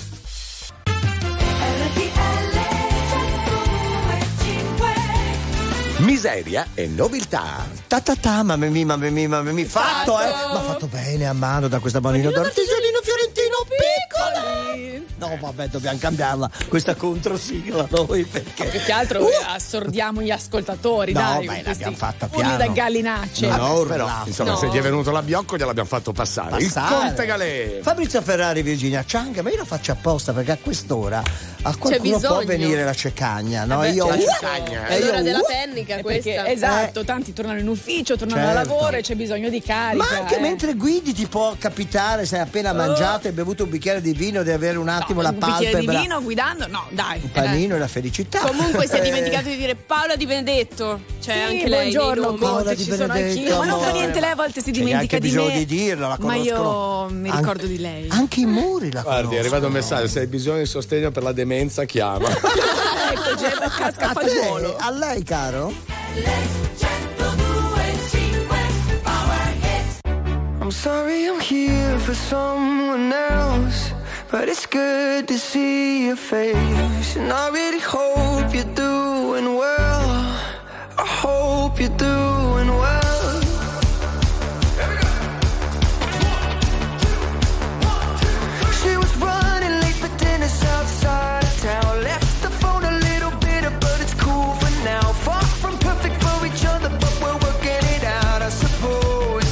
Miseria e nobiltà. Ta, mamma mia, fatto, ma fatto bene a mano da questa bambina d'artigianino fiorentino piccolo. No, vabbè, dobbiamo cambiarla questa controsigla noi, perché Più che altro assordiamo gli ascoltatori, No, dai. beh, questi l'abbiamo fatta urli piano. da gallinacce. No, Però, insomma, No. se gli è venuto l'abbiocco gliel'abbiamo fatto passare. Il Conte Galè. Fabrizio Ferrari, Virginia Cianga, ma io lo faccio apposta perché a quest'ora a qualcuno può bisogno. venire la cecagna, no? Beh, io c'è la e cecagna. È io l'ora della pennica Perché, questa. esatto, tanti tornano in ufficio, tornano da Certo. lavoro e c'è bisogno di carica. Ma anche mentre guidi ti può capitare, se hai appena mangiato e bevuto un bicchiere di vino, di avere un attimo la un bicchiere di palpebra, vino guidando? No, dai. un panino e la felicità. Comunque si è dimenticato di dire Paola Di Benedetto. Cioè Sì, anche lei. buongiorno, nei nomi. Paola Di ci sono Benedetto, anch'io. Ma non fa amore. niente, lei a volte si C'è dimentica neanche di bisogno me. di dirlo, la ma io conoscono. mi ricordo di lei. Anche i muri la Guardi, è conoscono. arrivato un messaggio: se hai bisogno di sostegno per la demenza, chiama. Ecco, casca A te, fagiolo. a lei, caro? I'm sorry I'm here for someone else, but it's good to see your face. And I really hope you're doing well. I hope you're doing well. She was running late for dinner outside of town. Left the phone a little bitter, but it's cool for now. Far from perfect for each other, but we're working it out, I suppose.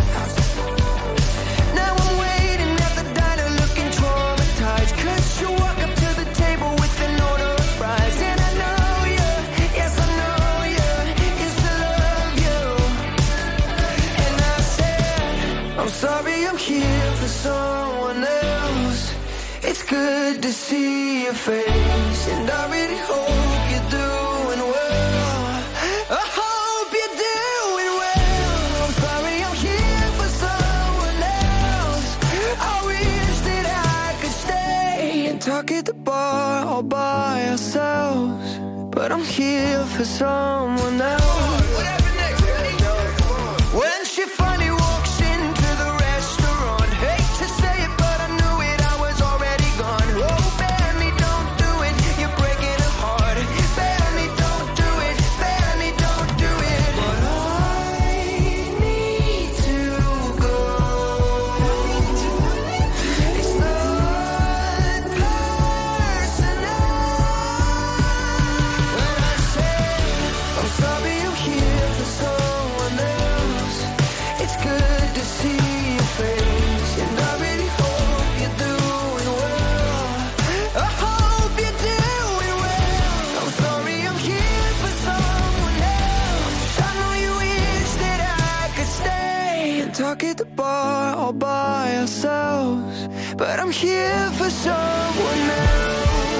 Now I'm waiting at the diner looking traumatized, 'cause you walk up to the table with an order of fries. And I know you, yes I know you, used to love you. And I said, I'm sorry I'm here for someone else. It's good to see your face, and I really hope you're doing well. I hope you're doing well. I'm sorry I'm here for someone else. I wish that I could stay and talk at the bar all by ourselves, but I'm here for someone else. When she finally walks into the restaurant, hate to say it, but I knew it, I was already gone. Oh, Benny, don't do it, you're breaking her heart. Benny, don't do it, Benny, don't do it. But I need to go. It's not personal. When I say I'm sorry I'm here at the bar all by ourselves, but I'm here for someone else.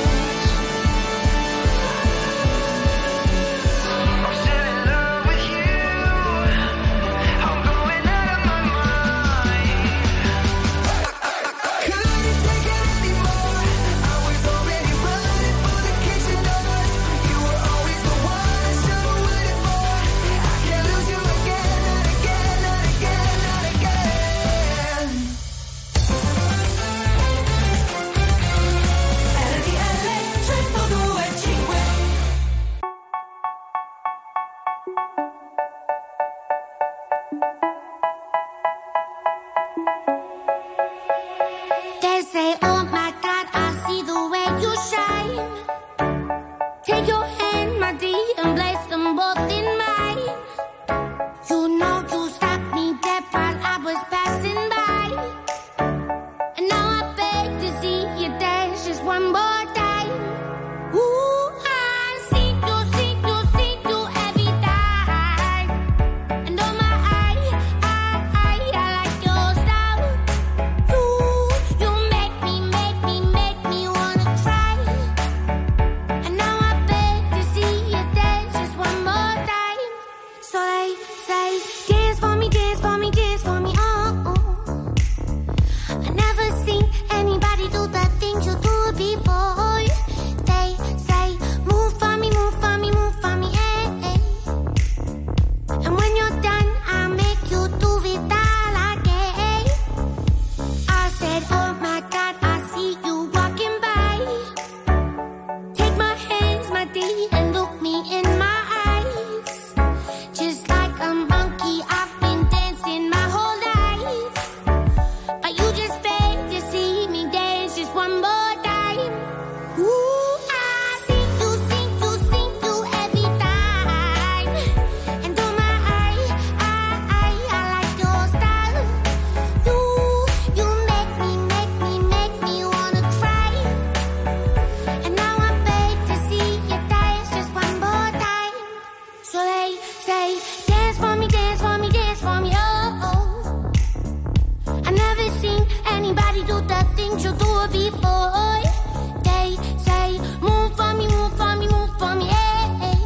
They say, oh my God, I see the way you shine. Take your hand, my dear, and place them both in mine. You know you stopped me dead while I was passing by. And now I beg to see you dance just one more time. Ooh, I see you every time. And oh my, I like your style. You make me wanna cry. And now I beg to see you dance just one more time. So they say, dance for me, dance for me, dance for me, oh, oh. I never seen anybody do the things you do before. They say, move for me, move for me, move for me, eh, eh. And when you're done, I'll make you do it all again. I said, oh my God, I see you walking by. Take my hands, my dear, and look me in my eyes. Just like a monkey, I've been dancing my whole life. But you just beg to see me dance just one more time. Ooh, I see you every time. And oh my, I like your style. You make me wanna cry. And now I beg to see you dance just one more time. So they say, dance for me, dance for me, dance for me, oh, oh. I never seen anybody do the things you do before. They say, move for me, move for me, move for me, eh, eh.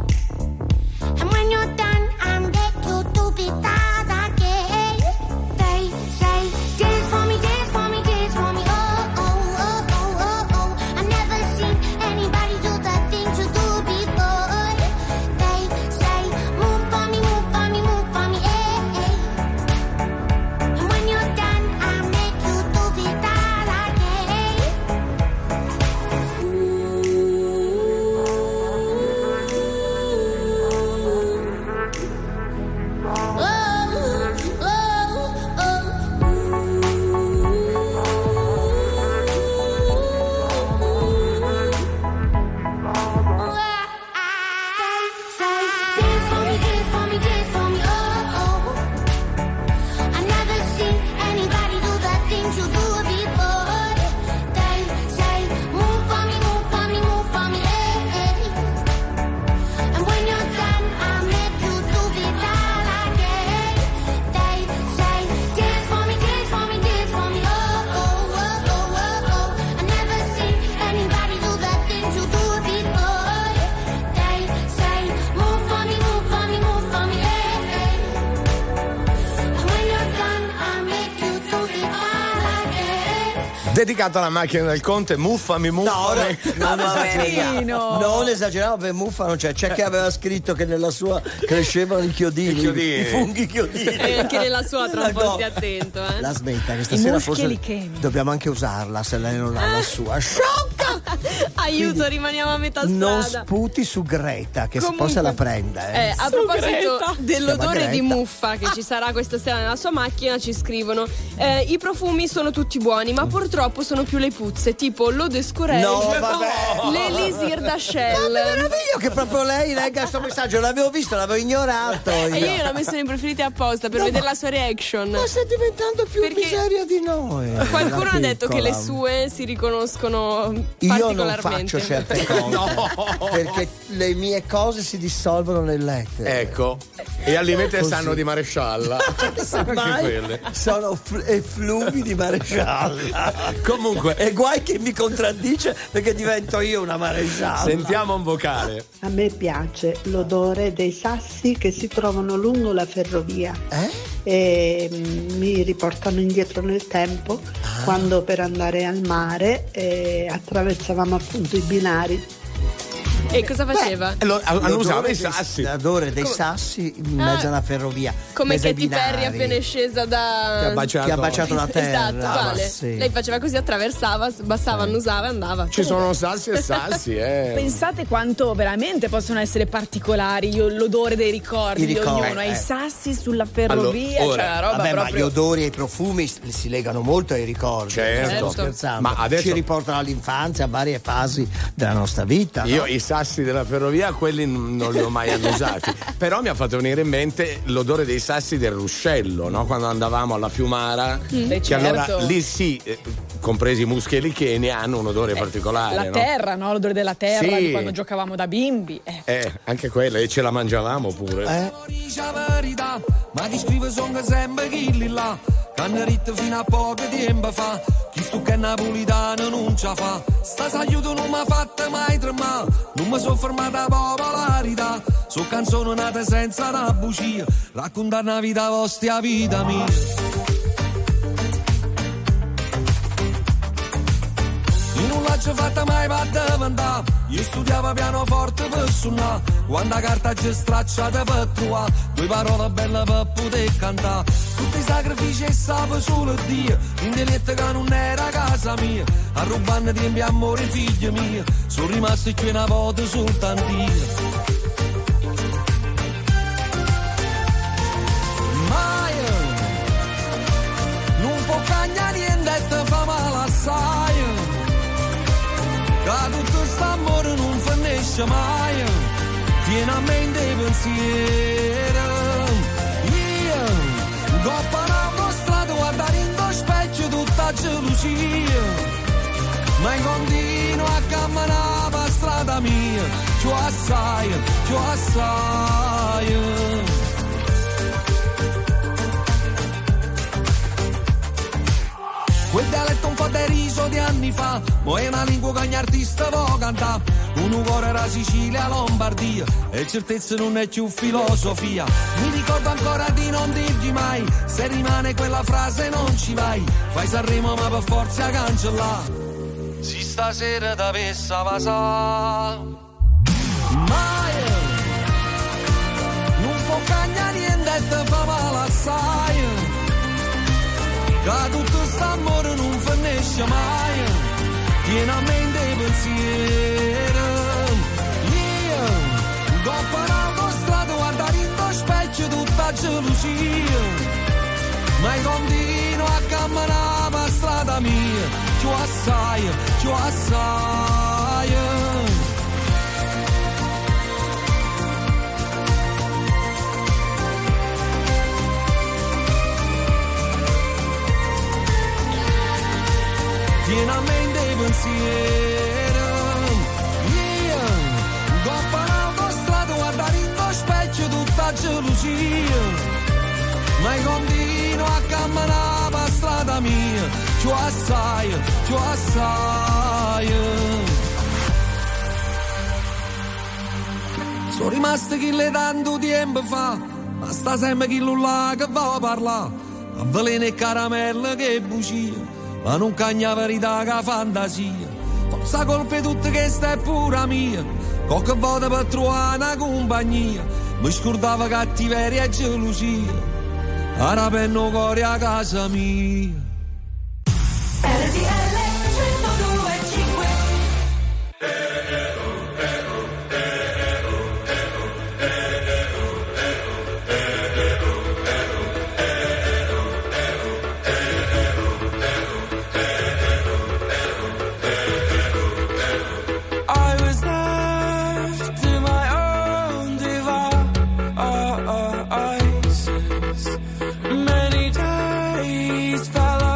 And when you're done, I'll make you do it all again. They say, dance for me, dance for me, dance for me, oh, oh, oh, oh, oh, oh. I never seen anybody do the things you do before. They say, move for me, move for me, move for me, eh, eh. And when you're done, I'll make you do it all again. Dedicato alla macchina del Conte, muffami. Non esageravo, per muffa non c'è. C'è chi aveva scritto che nella sua crescevano i chiodini. I funghi chiodini. E anche nella sua tra un po' stia attento, eh. La smetta che stasera forse dobbiamo anche usarla se lei non ha la sua. Sciocca! Aiuto, Quindi, rimaniamo a metà strada. Non sputi su Greta, che poi se la prenda. A proposito dell'odore di Greta. muffa che ci sarà questa sera nella sua macchina, ci scrivono: i profumi sono tutti buoni, ma purtroppo sono più le puzze, tipo l'eau de scourge, l'Elisir d'Achelle. Ma mi meraviglio che proprio lei legga questo messaggio, l'avevo visto, l'avevo ignorato. E io l'ho messo nei preferiti apposta per vedere la sua reaction. Ma stai diventando più miseria di noi. Qualcuno ha detto che le sue si riconoscono particolarmente. Assolutamente. faccio certe cose. Perché le mie cose si dissolvono nell'etere. Ecco. E al limite Così. sanno di marescialla. Anche Mai quelle. sono effluvi di marescialla. Comunque. E guai che mi contraddice perché divento io una marescialla. Sentiamo un vocale. A me piace l'odore dei sassi che si trovano lungo la ferrovia e mi riportano indietro nel tempo quando per andare al mare attraversavamo appunto i binari. E cosa faceva? Usava i sassi. L'odore dei sassi in mezzo alla ferrovia. Come mezzo ai Katy Perry binari. appena è scesa da... Che ha baciato la terra. Esatto, uguale. Sì. Lei faceva così, attraversava, bastava, annusava e andava. Ci sono sassi e sassi, Pensate quanto veramente possono essere particolari l'odore dei ricordi di ricordi, ognuno, i sassi sulla ferrovia, Allora, cioè la roba vabbè, ma proprio... gli odori e i profumi si legano molto ai ricordi. Certo. Sto scherzando. Ma adesso- ci riportano all'infanzia, a varie fasi della nostra vita. Io no? i sassi della ferrovia quelli non li ho mai annusati. Però mi ha fatto venire in mente l'odore dei sassi del ruscello, no? Quando andavamo alla Fiumara, che certo. allora lì sì, compresi i muschi e i licheni, hanno un odore particolare. La no? terra, no? L'odore della terra Sì. di quando giocavamo da bimbi. Anche quella, e ce la mangiavamo pure. Dice la verità, ma chi scrive sono sempre chi là. Canne ritte fino a poco tempo fa. Chi stu che è napolitano non ce fa. Sta s'aiuto non m'ha fatta mai tremare. Non mi sono fermata a popolarità. So canzoni nate senza una bugia. Raccontare una vita vostra, vita mia. Non l'ho fatta mai per diventare. Io studiavo pianoforte per suonare. Quando la carta ci stracciata per trovare due parole belle per poter cantare. Tutti i sacrifici e sape solo Dio. L'intelletto che non era casa mia. A rubare tempi e amore figli mia. Sono rimasti qui una volta soltanto io. Mai non può cagnare niente e te fa male assai. Da tutto st'amore non finisce mai. Tieni a mente i pensieri. Io coppa una mostrata, guardare in lo specchio tutta gelosia. Ma continuo a camminare per strada mia. Ci assai. Quel dialetto un po' deriso di anni fa, mo è una lingua che ogni artista può cantare. Un cuore era Sicilia, Lombardia, e certezza non è più filosofia. Mi ricordo ancora di non dirgli mai, se rimane quella frase non ci vai. Fai Sanremo ma per forza cancellare. Si stasera t'avesse passare. Mai non può cagnare niente e te fa male assai. Che tutto st'amore non finisce mai. Tieni a mente i pensieri. Io coppa un'autostrada, guardare in lo specchio tutta gelosia. Ma io continuo a camminare per strada mia. Ci assai. Tieni a mente i pensieri. Io coppa un'autostrada, guardare in lo specchio tutta gelosia. Ma io continuo a camminare per strada mia. Ci assai. Sono rimasto chi le tanto tempo fa, ma sta sempre chi là che va a parlare. A veleno e caramella che bugia, ma non cagna verità che fantasia. Forza colpa è tutta che sta è pura mia. Qualche volta per trovare una compagnia mi scordava cattiveria e gelosia. Ora penno cuore a casa mia. RTL 102.5. I was left to my own devices. Many days fell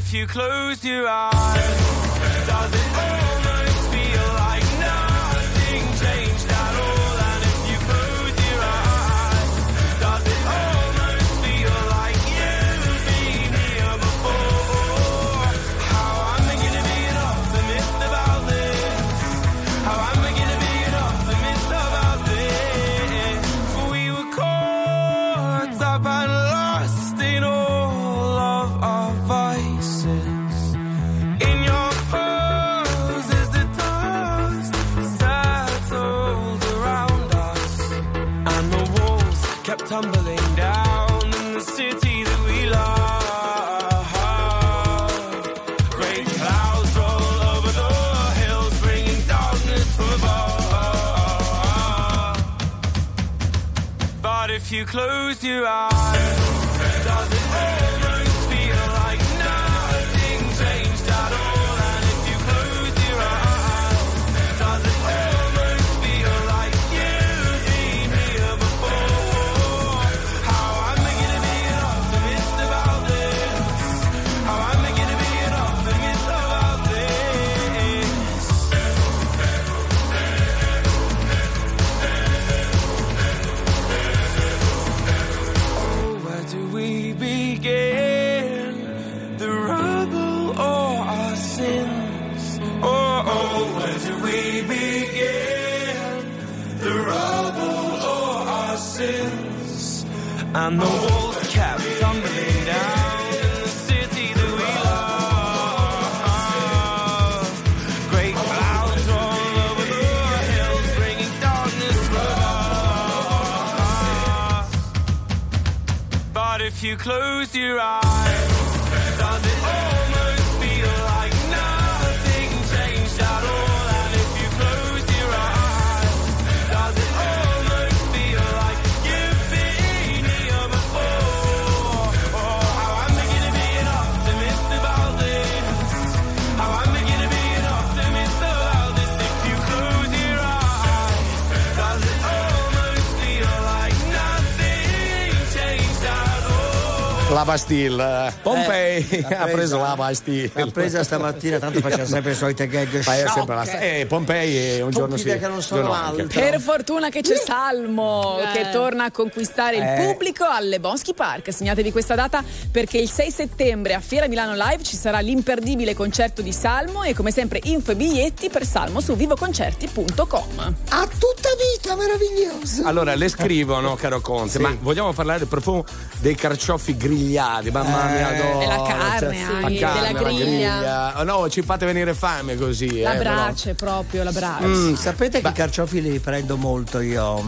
if you close your eyes, does it almost feel like nothing changed at all? And if you close your eyes, does it almost feel like you've been here before? How am I gonna be an optimist about this? How am I gonna be an optimist about this? We were caught up and lost in all of our vices. In your poses the dust settled around us, and the walls kept tumbling down in the city that we love. Great clouds roll over the hills, bringing darkness from above. But if you close your eyes, does it almost feel like nothing changed at all? And if you close your eyes, does it almost feel like you've been here before? How am I gonna be an optimist about this? How am I gonna be an optimist about this? Oh, where do we begin? The rubble or our sins? Oh, where do we begin? The rubble or our sins? And the walls kept tumbling down in the city that we love. Great clouds roll over the hills, bringing darkness from us. But if you close your eyes, does it almost feel like nothing changed at all? And if you close your eyes, does it almost feel like you've been here before? Oh, how am I gonna be an optimist about this? How am I gonna be an optimist about this? If you close your eyes, does it almost feel like nothing changed at all? La Bastille, Pompei ha preso la Bastille. L'ha presa stamattina, tanto faceva sempre le solite gag sciocche. Pompei è un giorno sì. Che non sono giorno anche. altro. Per fortuna che c'è Salmo che torna a conquistare il pubblico alle Boschi Park. Segnatevi questa data perché il 6 settembre a Fiera Milano Live ci sarà l'imperdibile concerto di Salmo e come sempre info e biglietti per Salmo su vivoconcerti.com. A tutta vita, meravigliosa. Allora, le scrivono, caro Conte, Sì. ma vogliamo parlare del profumo dei carciofi grigliati? Mamma mia, no. E la carne anche, La della griglia. Oh, no, ci fate venire fame così. La però. brace proprio, la brace. Sapete che i carciofi li prendo molto io,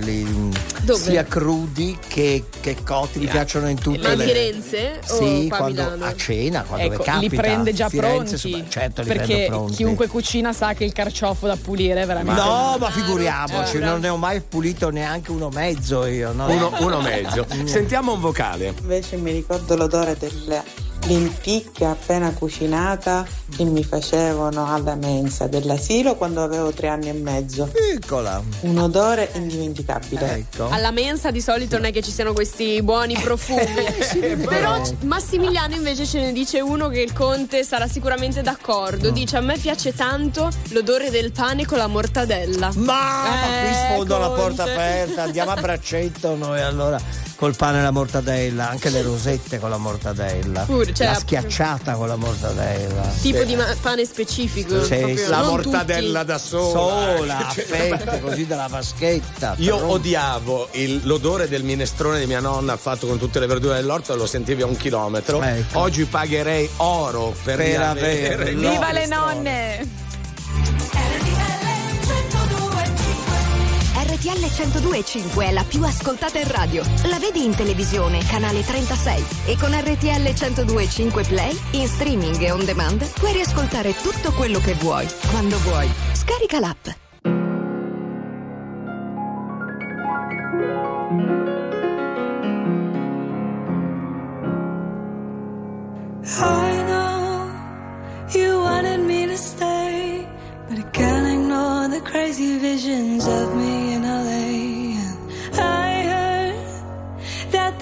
Dove? sia crudi che cotti, mi piacciono in tutte Ma a le... Firenze Sì, o qua a quando Milano? a cena, quando Ecco, capita. li prende già Firenze, pronti. certo, li perché prendo pronti. chiunque cucina sa che il carciofo da pulire è veramente. No, ma figuriamoci, non ne ho mai pulito neanche uno mezzo io. No? Uno mezzo. Sentiamo un vocale. Invece mi ricordo l'odore delle lenticchie appena cucinata che mi facevano alla mensa dell'asilo quando avevo 3 anni e mezzo. Piccola. Un odore indimenticabile. Ecco. Alla mensa di solito non è che ci siano questi buoni profumi. Però Massimiliano invece ce ne dice uno che il Conte sarà sicuramente d'accordo. Dice: a me piace tanto l'odore del pane con la mortadella. Ma qui sfondo la porta Conte. aperta, andiamo a braccetto noi allora col pane e la mortadella, anche le rosette con la mortadella. Pure, cioè, la schiacciata con la mortadella. Tipo di pane specifico. Sì, proprio, sì. La non mortadella tutti. da sola. Sola, a fette così dalla vaschetta. Io però- odiavo l'odore del minestrone di mia nonna fatto con tutte le verdure dell'orto e lo sentivi a 1 chilometro. Ecco. Oggi pagherei oro per avere. il Viva le minestrone. nonne! RTL 102.5 è la più ascoltata in radio. La vedi in televisione, canale 36. E con RTL 102.5 Play, in streaming e on demand, puoi riascoltare tutto quello che vuoi, quando vuoi. Scarica l'app. I know you wanted me to stay, but I can't ignore the crazy visions of me in LA. And I heard that there's a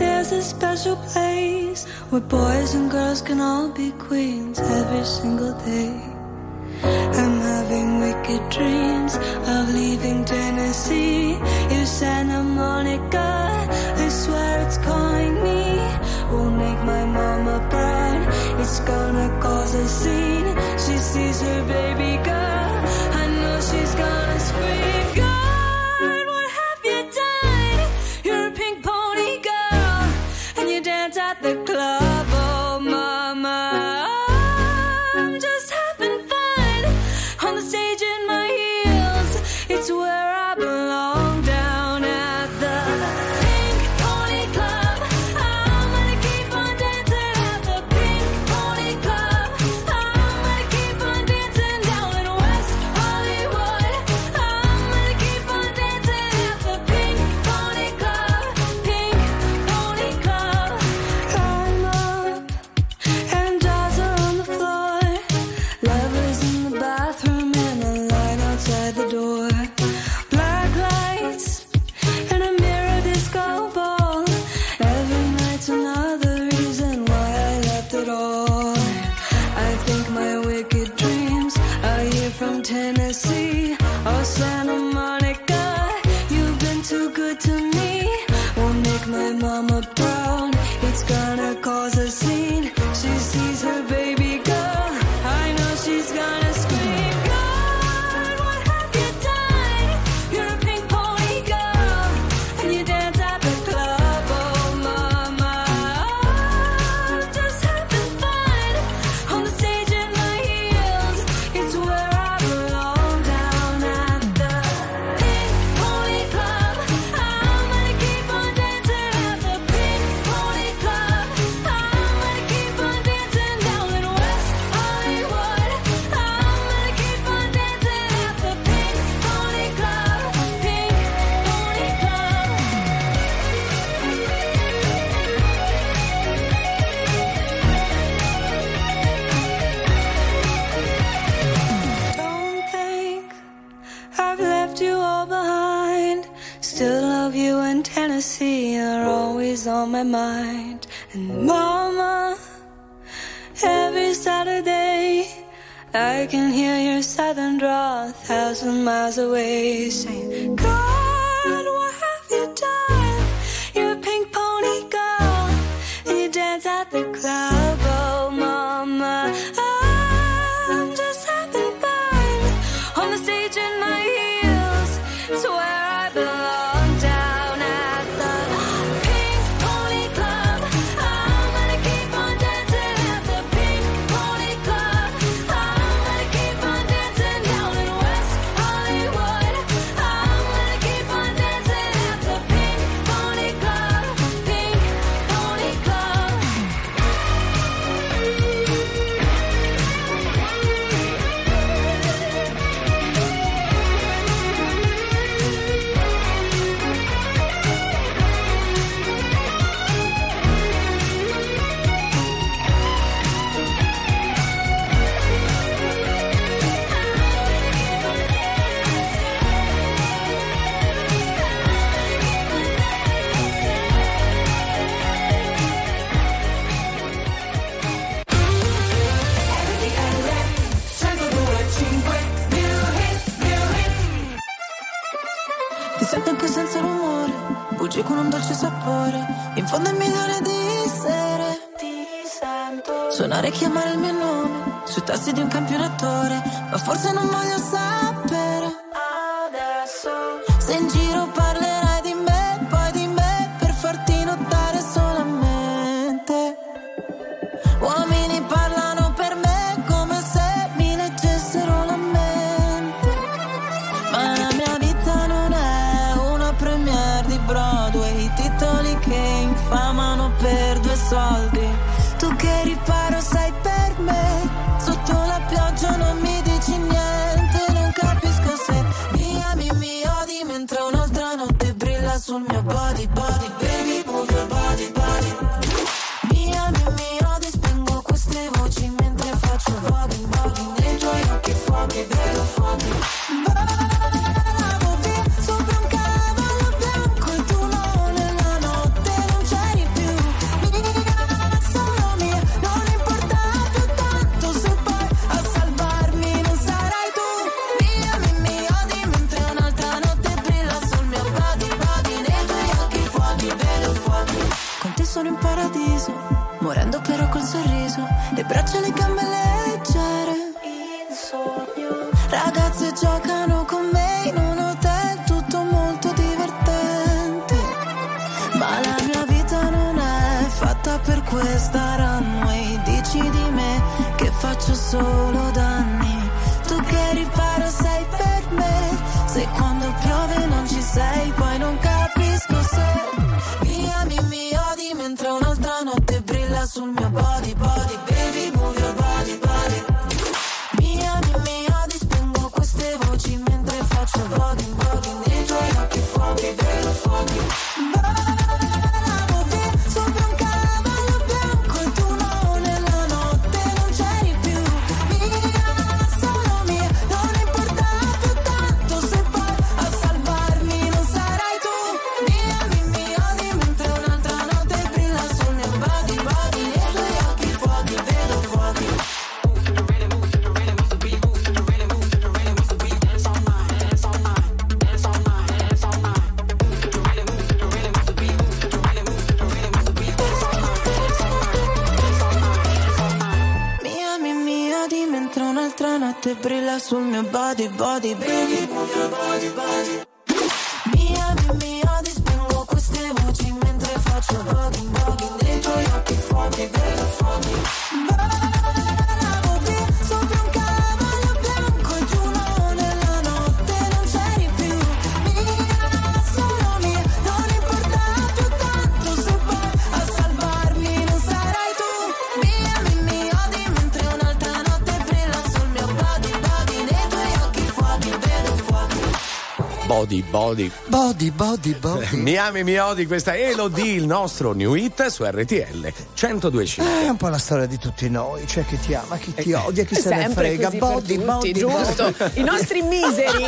special place where boys and girls can all be queens every single day. I'm having wicked dreams of leaving Tennessee. If Santa Monica, I swear it's calling me. Won't make my mama proud, it's gonna cause a scene. She sees her baby girl, I know she's gonna scream. God, what have you done? You're a pink pony girl, and you dance at the club, oh mama. I'm just having fun on the stage in my heels. It's where I belong, down at the Pink Pony Club. I'm gonna keep on dancing at the Pink Pony Club. I'm gonna keep on dancing down in West Hollywood. I'm gonna keep on dancing at the Pink Pony Club. Pink Pony Club. I'm up and dolls are on the floor. Lovers in the bathroom and a line outside the door. Black lights and a mirror disco ball. Every night's another reason why I left it all. I think my wicked dreams are here from Tennessee. Oh, Santa Monica, you've been too good to me. Won't make my mama proud, it's gonna cause a scene. She sees her baby girl, I know she's gonna scream. God, what have you done? You're a pink pony girl, and you dance at the club, oh mama. I'm just having fun on the stage in my heels. It's where I belong, down at the Pink Pony Club. I'm gonna keep on dancing at the Pink Pony Club. I'm gonna keep on dancing down in West Hollywood. I'm gonna keep on dancing at the Pink Pony Club. Pink Pony Club. Don't think I've left you all behind. Still love you in Tennessee, you're always on my mind. And mama, every Saturday I can hear your southern drawl 1,000 miles away, saying, God, what have you done? You're a pink pony girl, and you dance at the club, oh mama. I'm just having fun on the stage in my heels. It's where I belong, down at the Pink Pony Club. I'm gonna keep on dancing at the Pink Pony Club. I'm gonna keep on dancing down in West Hollywood. I'm gonna keep on dancing at the Pink Pony Club. Pink Pony Club. Ti sento anche senza rumore, bugie con un dolce sapore, in fondo è milione di sere. Ti sento suonare e chiamare il mio nome, sui tasti di un campionatore, ma forse non voglio sapere adesso se in giro parlerai di me, poi di me, per farti notare solamente. Uomini parlano per me come se mi leggessero la mente, ma la mia vita non è una premiere di Broadway, titoli che infamano per 2 soldi. Tu che riparo sei per me, sotto la pioggia non mi dici niente, non capisco se mi ami, mi odi, mentre un'altra notte brilla sul mio body, body, baby, move your body, body. Mi ami, mi odi, spengo queste voci mentre faccio voguing, voguing, nei tuoi occhi fuochi, vedo fuochi. Volavo via sopra un cavallo bianco e tu no, nella notte non c'eri più. paradiso, morendo però col sorriso, le braccia e le gambe leggere. Il sogno. Ragazze giocano con me in un hotel, tutto molto divertente, ma la mia vita non è fatta per questa runway. Dici di me che faccio solo danni, tu che riparo sei per me, se quando piove non ci sei, poi non capisco se mi ami, mi odi, mentre un'altra notte brilla sul mio body, body, baby, move your body, body. Mi ami, mi odi, spengo queste voci mentre faccio voguing, voguing, nei tuoi occhi fuochi, vedo fuochi. Volavo via sopra un cavallo bianco e tu no, nella notte non c'eri più. Mia, solo mia, non importa più tanto se poi a salvarmi non sarai tu. Mi ami, mi odi, mentre un'altra notte brilla sul mio body, body, nei tuoi occhi fuochi, vedo fuochi. Mi ami, mi odi, mentre un'altra notte brilla sul mio body, body, baby, move your body, body. Mi ami, mi odi, spengo queste voci mentre faccio voguing, voguing, nei tuoi occhi fuochi, vedo fuochi. Volavo via sopra un cavallo bianco e tu no, nella notte non c'eri più. Mia, solo mia, non importa più tanto se poi a salvarmi non sarai tu. Mi ami, mi odi, mentre un'altra notte brilla sul mio body, body, nei tuoi occhi fuochi, vedo fuochi. Body, body. Body, body, body. Mi ami, mi odi, questa è Elodie, il nostro new hit su RTL 102.5. È un po' la storia di tutti noi, c'è chi ti ama, chi ti odia, chi se ne Sempre frega. così Body, per body, tutti, giusto. body. I nostri miseri.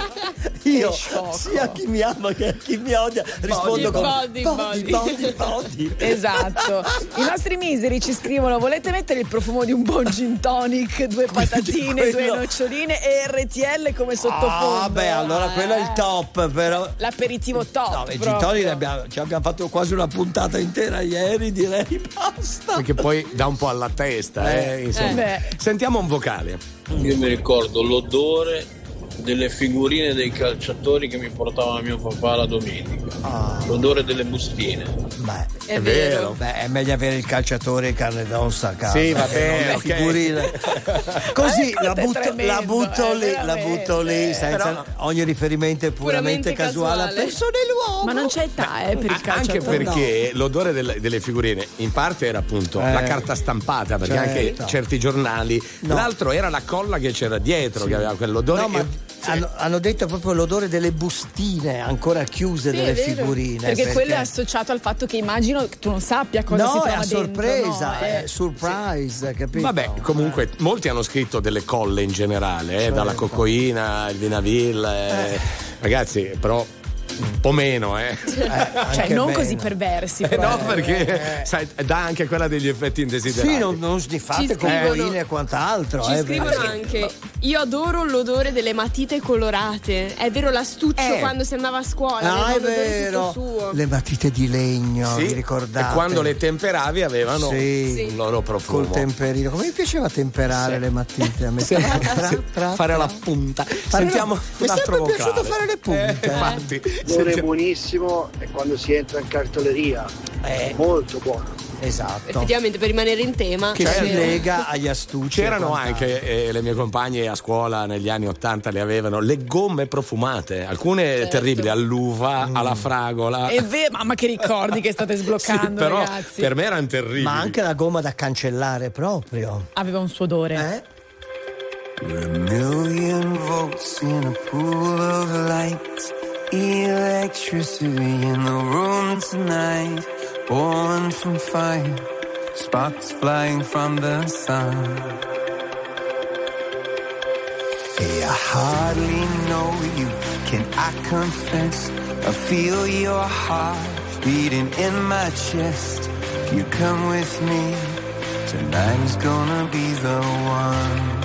Io, Che sciocco. sia a chi mi ama che a chi mi odia, rispondo con body, body, body, body. Esatto. I nostri miseri ci scrivono: volete mettere il profumo di un buon gin tonic, due patatine, quello. due noccioline e RTL come sottofondo? Ah, beh, allora quello è il top, però. L'aperitivo top. No, i proprio. gintoni ci abbiamo fatto quasi una puntata intera ieri, direi basta. Perché poi dà un po' alla testa, insomma. Beh. Sentiamo un vocale. Io mi ricordo l'odore delle figurine dei calciatori che mi portava mio papà la domenica, l'odore delle bustine. Beh, È vero. Beh, è meglio avere il calciatore e carne d'ossa a casa. Sì, va che bene, non le ok. figurine. Così la tremendo, butto lì, senza ogni riferimento è puramente casuale a persone e l'uomo. Ma non c'è età per il calcio. Anche perché l'odore delle figurine in parte era appunto la carta stampata, perché certo. anche certi giornali, l'altro era la colla che c'era dietro, che aveva quell'odore. No, ma hanno detto proprio l'odore delle bustine ancora chiuse Sì, delle è vero. figurine. Perché quello è associato al fatto che immagino che tu non sappia cosa si No, è trova a dentro. sorpresa, no? è surprise, capito? Vabbè, comunque molti hanno scritto delle colle in generale, Certo. dalla cocoina, il Vinavil, ragazzi, però un po' meno, Cioè, non così perversi. però. no, perché sai, dà anche quella degli effetti indesiderati. Sì, non sniffate Ci scrivono- cocaine e quant'altro. Ci scrivono anche: io adoro l'odore delle matite colorate. È vero, l'astuccio quando si andava a scuola. Ah, aveva è un odore vero. tutto suo. Le matite di legno, Sì, vi ricordate? e quando le temperavi avevano Sì. un loro profumo. Col temperino. Come mi piaceva temperare le matite? A me Fare la punta. Sentiamo mi un è altro sempre piaciuto vocale. fare le punte. Infatti. L'odore buonissimo è quando si entra in cartoleria, molto buono. Esatto. Effettivamente, per rimanere in tema, Che si lega agli astucci. C'erano e quant'altro. anche le mie compagne a scuola negli anni 80 le avevano le gomme profumate, alcune terribili, all'uva, alla fragola. È vero, mamma che ricordi che state sbloccando, Però ragazzi. per me erano terribili. Ma anche la gomma da cancellare proprio. Aveva un suo odore. We're a million volts in a pool of light. Electricity in the room tonight. Born from fire. Sparks flying from the sun. Hey, I hardly know you. Can I confess? I feel your heart beating in my chest. If you come with me, tonight is gonna be the one.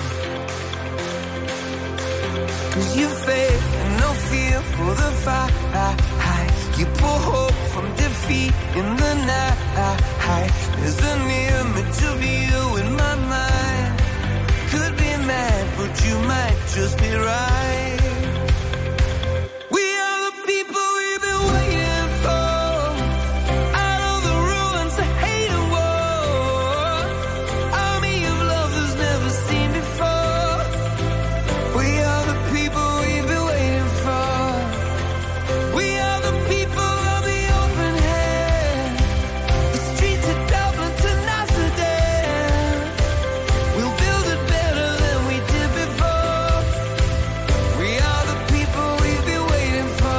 'Cause you faith and no fear for the fight. You pull hope from defeat in the night. There's an image of you in my mind. Could be mad, but you might just be right. We are the people we've been waiting for. Out of the ruins of hate and war. Army of lovers never seen before. We are the people we've been waiting for. We are the people of the open hand. The streets of Dublin to Amsterdam. We'll build it better than we did before. We are the people we've been waiting for.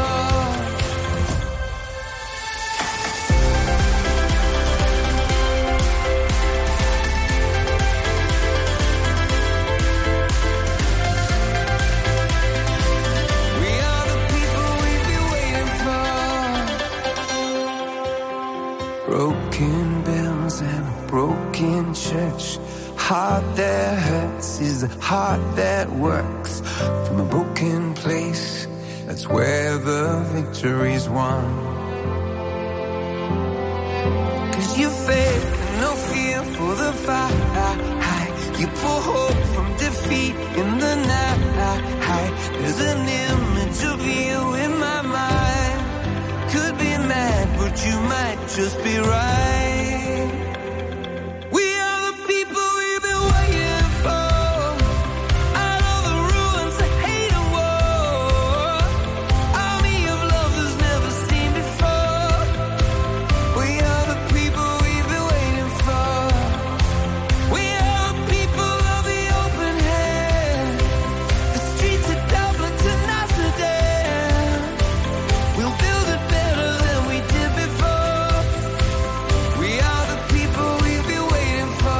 We are the people we've been waiting for. Broken bells and a broken church. Heart that hurts is a heart that works. From a broken place, that's where the victory's won. 'Cause you faith and no fear for the fight. You pull hope from defeat in the night. There's an image of you in my mind. Could be mad, but you might just be right. We are the people we've been waiting for. Out of the ruins of hate and war. Army of lovers never seen before. We are the people we've been waiting for. We are the people of the open hand. The streets of Dublin to Amsterdam. We'll build it better than we did before. We are the people we've been waiting for.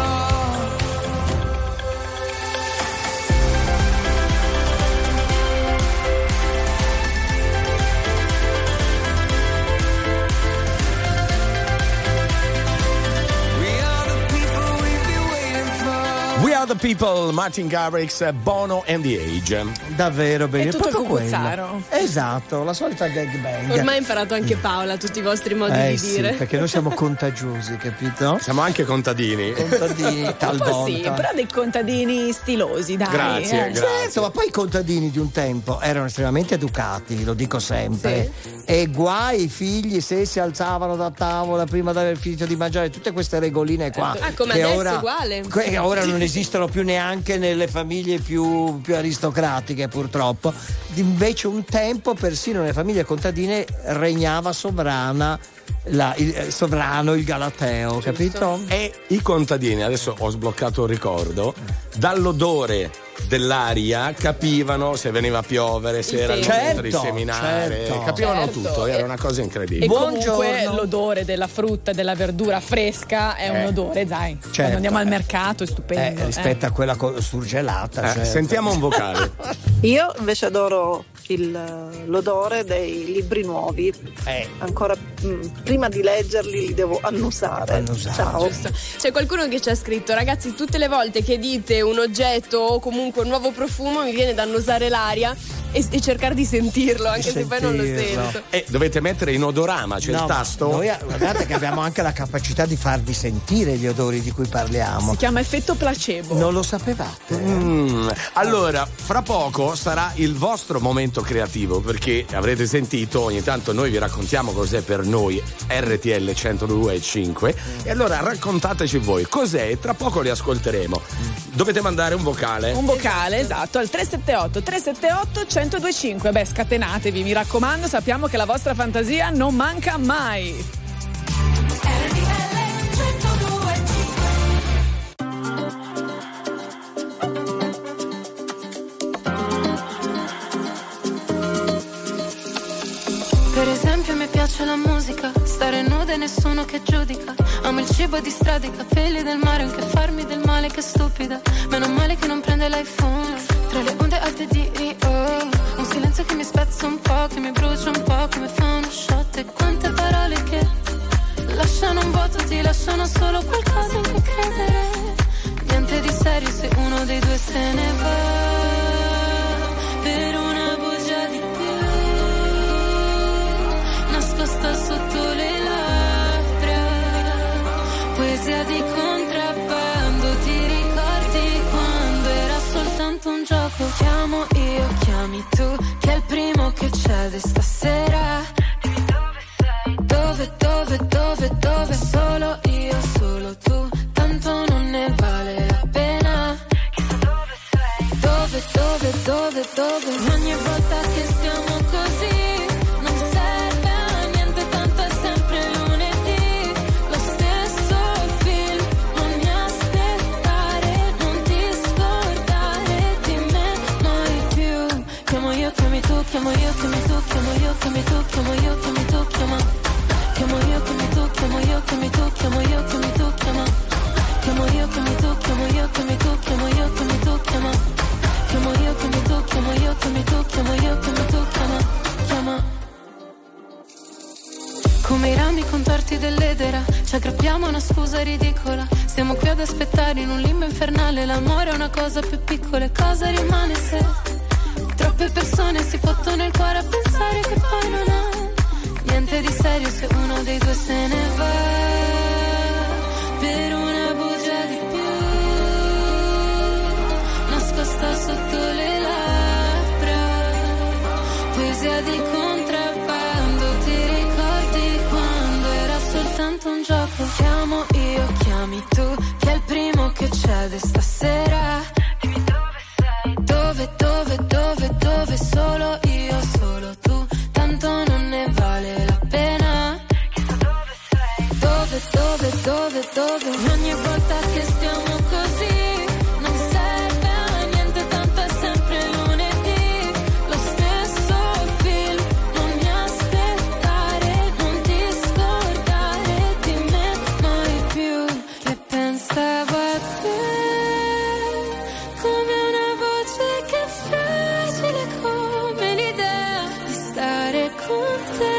We are the people we've been waiting for. We are the people, Martin Garrix, Bono and the Age. Davvero bene. È tutto proprio cucuzzaro. quello. Esatto, la solita gag bang. Ormai ha imparato anche Paola tutti i vostri modi di sì, dire. perché noi siamo contagiosi, capito? Siamo anche contadini. Contadini, Un po' talvolta. sì, però dei contadini stilosi, dai. Grazie, grazie. Certo, ma poi i contadini di un tempo erano estremamente educati, lo dico sempre. E guai i figli se si alzavano da tavola prima di aver finito di mangiare, tutte queste regoline qua. Ah, come che adesso ora, uguale. che ora non esistono più neanche nelle famiglie più aristocratiche, purtroppo. Invece un tempo persino nelle famiglie contadine regnava sovrano il galateo, capito? E i contadini, adesso ho sbloccato il ricordo, dall'odore dell'aria capivano se veniva a piovere, se era il momento di seminare, capivano tutto, era una cosa incredibile. E comunque l'odore della frutta e della verdura fresca è un odore, dai. Certo. Quando andiamo al mercato è stupendo. Rispetto a quella surgelata. Certo. Sentiamo un vocale. Io invece adoro l'odore dei libri nuovi. Ancora prima di leggerli li devo annusare. Ciao. Giusto. C'è qualcuno che ci ha scritto: ragazzi, tutte le volte che dite un oggetto o comunque un nuovo profumo mi viene da annusare l'aria e cercare di sentirlo, anche se poi non lo sento. E dovete mettere in odorama, c'è il tasto. Noi guardate che abbiamo anche la capacità di farvi sentire gli odori di cui parliamo. Si chiama effetto placebo. Non lo sapevate? Allora, fra poco sarà il vostro momento creativo, perché avrete sentito, ogni tanto noi vi raccontiamo cos'è per noi RTL 102.5 e allora raccontateci voi cos'è e tra poco li ascolteremo. Dovete mandare un vocale. Un vocale, esatto, al 378 1025. Beh, scatenatevi, mi raccomando, sappiamo che la vostra fantasia non manca mai. Per esempio mi piace la musica, stare nuda e nessuno che giudica. Amo il cibo di strada, i capelli del mare, anche farmi del male, che stupida. Meno male che non prende l'iPhone, tra le onde alte di Rio. Un silenzio che mi spezza un po', che mi brucia un po', che mi fa uno shot. E quante parole che lasciano un vuoto, ti lasciano solo qualcosa in cui credere. Niente di serio se uno dei due se ne va. Per una bugia di più nascosta sotto le labbra. poesia di contrabbando. Ti ricordi quando era soltanto un gioco? Chiamo io, chiami tu, che è il primo che cede stasera. Dimmi dove sei? Dove? Solo io, solo tu, tanto non ne vale la pena. Chissà dove sei? Dove? Ogni volta che stiamo così non serve a niente, tanto è sempre lunedì. Lo stesso film, non mi aspettare, non ti scordare di me mai più. Chiamo io, chiami tu, chiamo io, chiami tu, chiamo io, chiami tu, chiamo io, chiami tu, chiama. Chiamo io, chiami tu, chiamo io, chiami tu, chiamo io, chiami tu, chiama. Chiamo io, chiami tu, chiamo io, chiami tu, chiamo io, chiami tu, chiama. Chiamo io, chiami tu, chiamo io, chiami tu, chiamo io, chiami tu, chiama. Come i rami contorti dell'edera, ci aggrappiamo a una scusa ridicola. Stiamo qui ad aspettare in un limbo infernale. L'amore è una cosa più piccola. Cosa rimane se troppe persone si fottono il cuore a pensare che poi non ha niente di serio se uno dei due se ne va per una bugia di più nascosta sotto le labbra. Poesia di contrabbando, ti ricordi quando era soltanto un gioco? Chiamo io, chiami tu, che è il primo che cede stasera. Dimmi dove sei? Dove? Solo io, solo tu, tanto non ne vale la pena. Chissà dove sei? Dove? Ogni volta che stiamo così non serve a niente, tanto è sempre lunedì. Lo stesso film, non mi aspettare, non ti scordare di me mai più. Che pensavo a te come una voce che è fragile come l'idea di stare con te.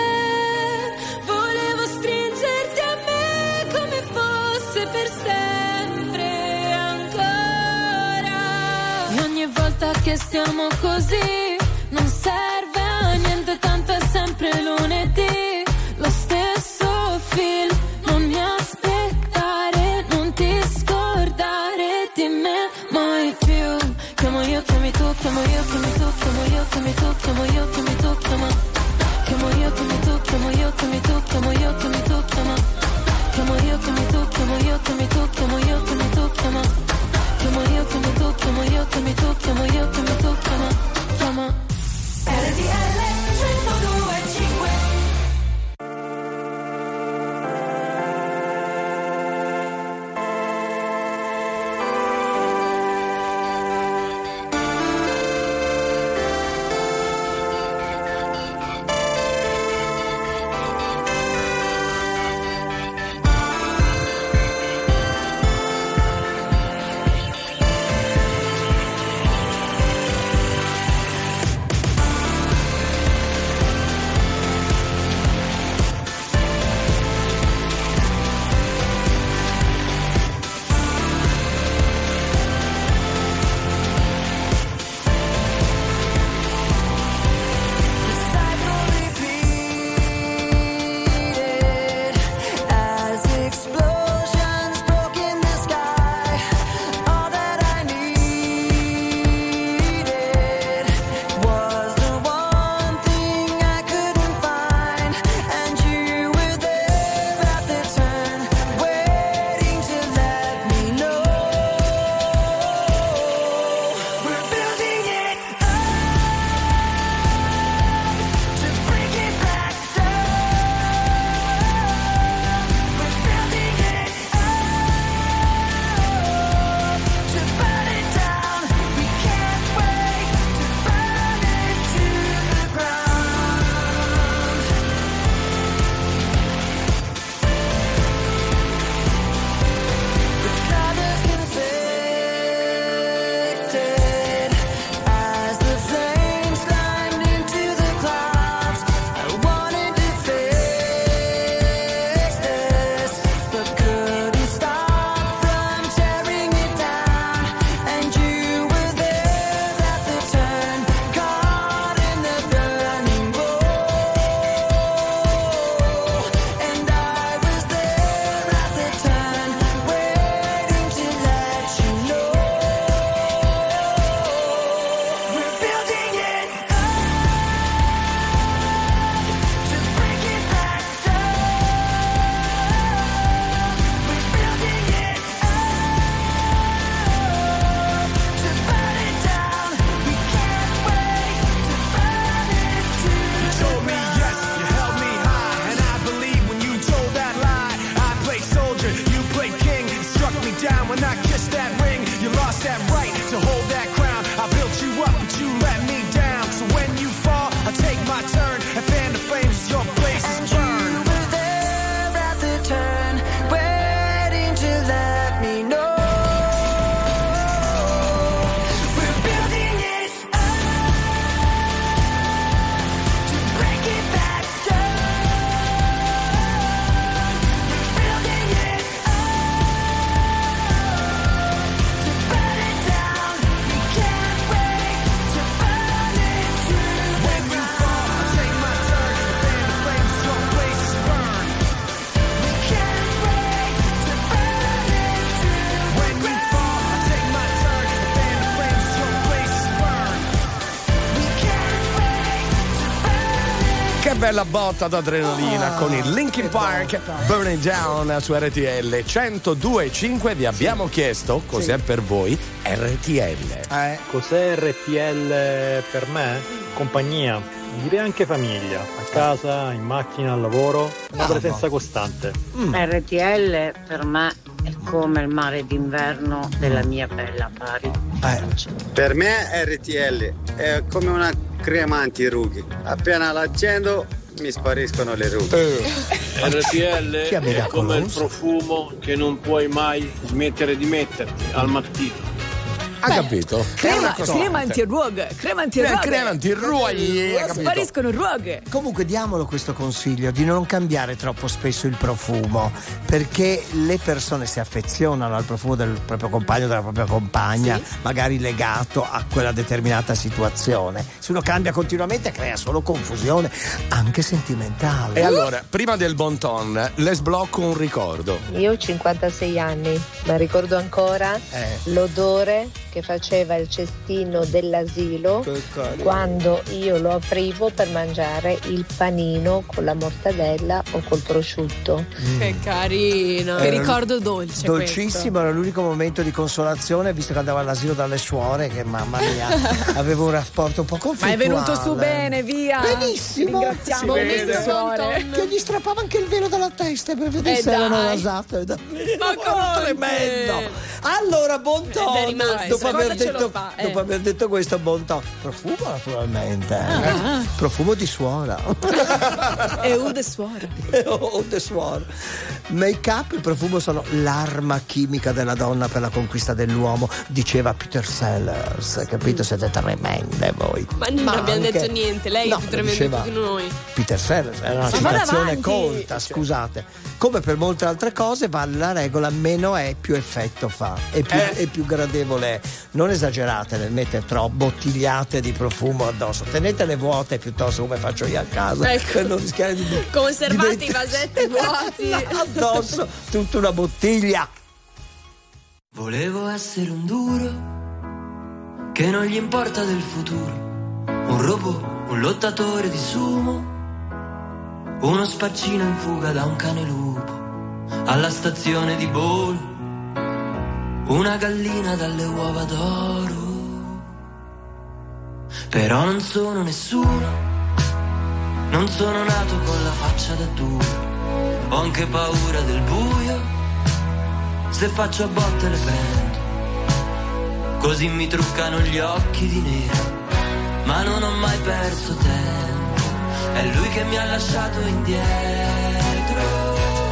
Volevo stringerti a me come fosse per sempre ancora. E ogni volta che stiamo così non serve a niente, tanto è sempre lunedì. Lo stesso film, non mi aspettare, non ti scordare di me mai più. Chiamo io, chiami tu, chiamo io, chiami tu, chiamo io, chiami tu, chiamo io, chiami tu, chiama. Chiamo io, chiami tu, chiamo io, chiami tu, chiamo io, chiami tu, chiama. Chiamo io, chiami tu, chiamo io, chiami tu, chiamo io, chiami tu, chiama. Chiamo io, chiami tu, chiamo io, chiami tu, chiamo io, chiami tu, chiama. RTL 102.5. I not kiss that ring, you lost that right to hold that crown. I built you up, but you let me down. So when you fall, I take my turn and fan the flames, your place is burned. You were there at the turn, waiting to let me know. We're building it up to break it back down. We're building it up to burn it down. We can't wait to burn it to the When you fall, I take my turn and fan the flames, your place is burned. We can't wait to burn it to When you fall, I take my turn and fan the flames, your place is burned. We can't wait to burn it. Che bella botta d'adrenalina con il Linkin Park Burning Down su RTL 102.5. Vi abbiamo chiesto cos'è per voi RTL. Cos'è RTL per me? Compagnia, direi anche famiglia, a casa, in macchina, al lavoro, una presenza costante. RTL per me è come il mare d'inverno della mia bella Pari. Per me RTL è come una crema antirughi. Appena l'accendo mi spariscono le rughe. RTL Chi è è come il profumo che non puoi mai smettere di metterti al mattino. Ha capito? Crema antirughe. Crema antirughe. Crema antirughe, ha capito? Spariscono rughe. Comunque diamolo questo consiglio di non cambiare troppo spesso il profumo, perché le persone si affezionano al profumo del proprio compagno o della propria compagna, magari legato a quella determinata situazione. Se uno cambia continuamente crea solo confusione, anche sentimentale. E allora, prima del bon ton, le sblocco un ricordo. Io ho 56 anni, ma ricordo ancora l'odore che faceva il cestino dell'asilo quando io lo aprivo per mangiare il panino con la mortadella o col prosciutto. Che carino. Che ricordo dolce. Dolcissimo, era l'unico momento di consolazione, visto che andavo all'asilo dalle suore, che mamma mia avevo un rapporto un po' Ma conflittuale. è venuto su bene, via. Benissimo. Ringraziamo Si le vede. suore. Che gli strappava anche il velo dalla testa per vedere se dai. erano rasato. Ma come? Tremendo. Allora, buon tono. È rimasto. Dopo Cosa aver ce lo detto, fa? dopo aver detto questo, buon tono. Profumo naturalmente. Profumo di suora. E ude suora. Ude suora. Make up, il profumo sono l'arma chimica della donna per la conquista dell'uomo, diceva Peter Sellers, capito? Siete tremende voi. Ma non abbiamo detto niente, lei è più tremendo di diceva tutti noi. Peter Sellers, era una Ma vada citazione avanti. colta, scusate. Come per molte altre cose vale la regola, meno è più effetto fa e più gradevole è. Non esagerate nel mettere troppo bottigliate di profumo addosso, tenetele vuote piuttosto, come faccio io a casa, Ecco. per non rischiare di Conservate i vasetti vuoti. addosso tutta una bottiglia. Volevo essere un duro che non gli importa del futuro, un robot, un lottatore di sumo, uno spaccino in fuga da un cane lupo alla stazione di Bolo, una gallina dalle uova d'oro. Però non sono nessuno, non sono nato con la faccia da duro, ho anche paura del buio, se faccio a botte le prendo, così mi truccano gli occhi di nero, ma non ho mai perso tempo, è lui che mi ha lasciato indietro.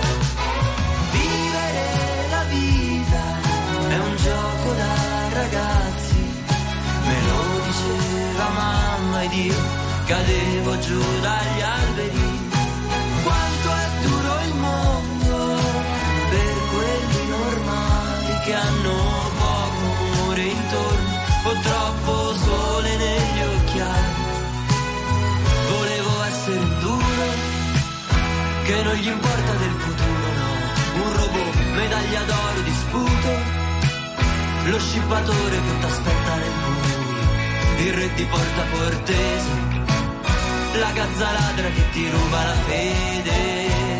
Vivere la vita è un gioco da ragazzi, me lo diceva mamma ed io cadevo giù dagli alberi. Quanto è duro il mondo per quelli normali che hanno poco amore intorno o troppo sole negli occhiali. Volevo essere un duro che non gli importa del futuro, no, un robot, medaglia d'oro di sputo, lo scippatore che t'aspetta nel buio, il re di Porta Portese, la gazza ladra che ti ruba la fede.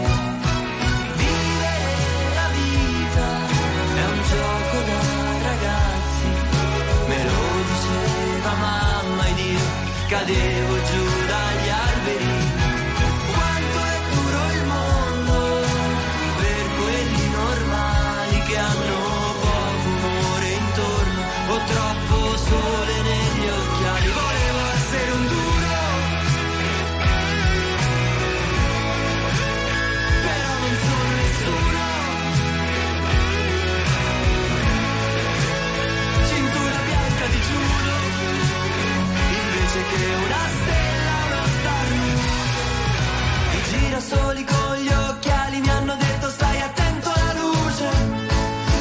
Vivere la vita è un gioco da ragazzi, me lo diceva mamma ed io cadevo giù dagli alberi. Quanto è duro il mondo per quelli normali che hanno poco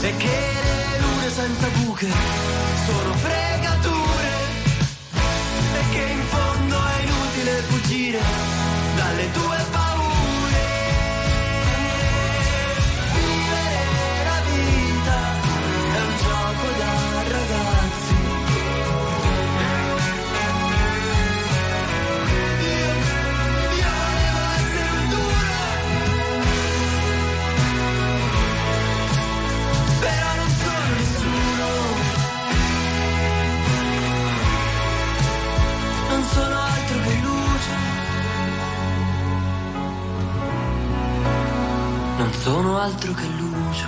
e che le lune senza buche sono fregature e che in fondo è inutile fuggire dalle tue paure. Vivere la vita è un gioco da ragazzi. Io volevo essere un duro, però non sono nessuno. Non sono altro che luce. Non sono altro che luce.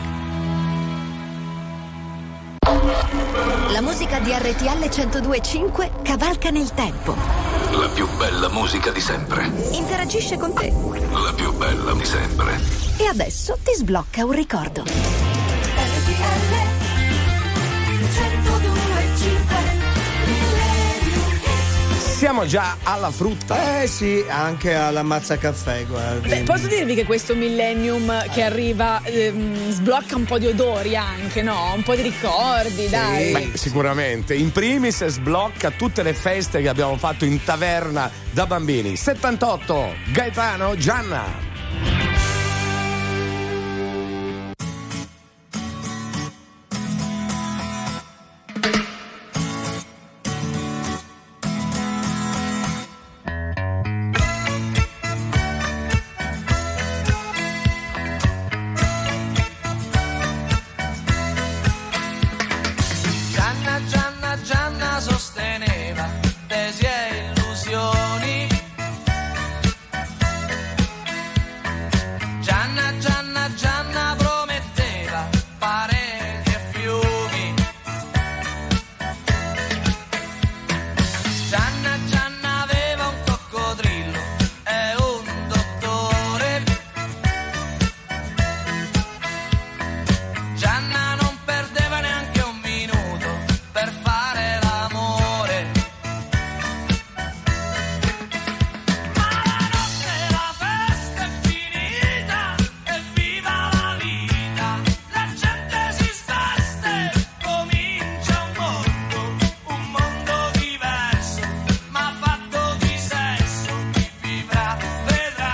La musica di RTL 102.5 cavalca nel tempo. La più bella musica di sempre. Interagisce con te. La più bella di sempre. E adesso ti sblocca un ricordo. RTL 102.5 Siamo già alla frutta. Sì, anche alla mazzacaffè, guardi. Beh, posso dirvi che questo millennium che arriva sblocca un po' di odori anche, no? Un po' di ricordi, dai. Beh, sicuramente. In primis sblocca tutte le feste che abbiamo fatto in taverna da bambini. 78, Gaetano, Gianna. Gianna, Gianna, Gianna sosteneva tesi e illusioni. Gianna, Gianna, Gianna prometteva pareti e fiumi. Gianna, Gianna aveva un coccodrillo e un dottore. Gianna non perdeva neanche un minuto per fare l'amore. Ma la notte la festa è finita e viva la vita. La gente si sveste, comincia un mondo diverso, ma fatto di sesso. Chi vivrà vedrà.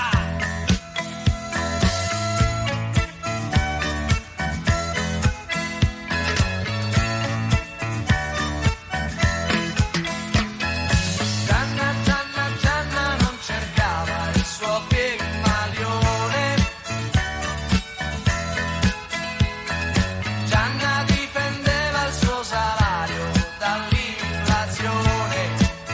Gianna, Gianna, Gianna non cercava il suo Pigmalione. Gianna difendeva il suo salario dall'inflazione.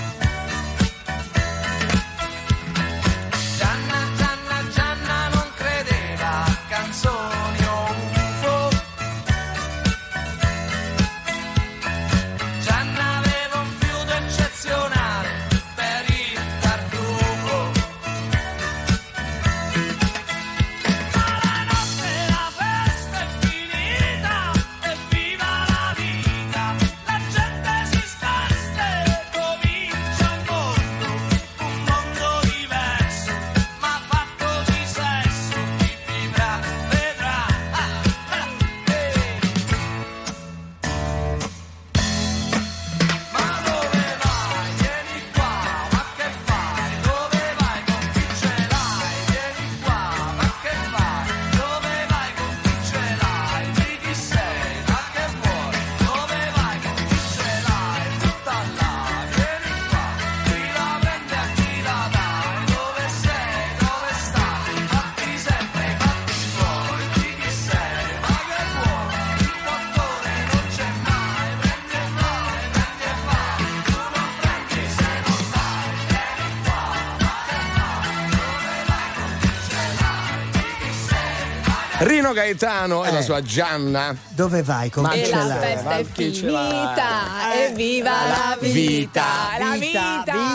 Gianna, Gianna, Gianna non credeva a canzoni o UFO. Gianna aveva un fiuto eccezionale per il tartufo. Ma la notte la festa è finita e viva la vita. La gente si sveste, comincia un mondo diverso, ma fatto di sesso. Chi vivrà vedrà. Ma dove vai? Vieni qua, ma che fai? Dove vai? Con chi ce l'hai? Vieni qua, ma che fai? Dove vai? Con chi ce l'hai? Di chi sei? Ma che vuoi? Dove vai? Con chi ce l'hai? Butta là, vieni qua, chi la prende a chi la dai? Dove sei? Dove stai? Fatti sempre i fatti tuoi. Di chi sei? Ma che vuoi? Il dottore non c'è mai. Prendi e vai, prendi e vai. Tu non prendi se non dai. Vieni qua, ma che fai? Dove vai? Con chi ce l'hai? Di chi sei? Ma che Rino Gaetano e la sua Gianna. Dove vai? Con chi E ce la l'hai? festa è chi ce l'ha? finita, evviva la vita, la vita.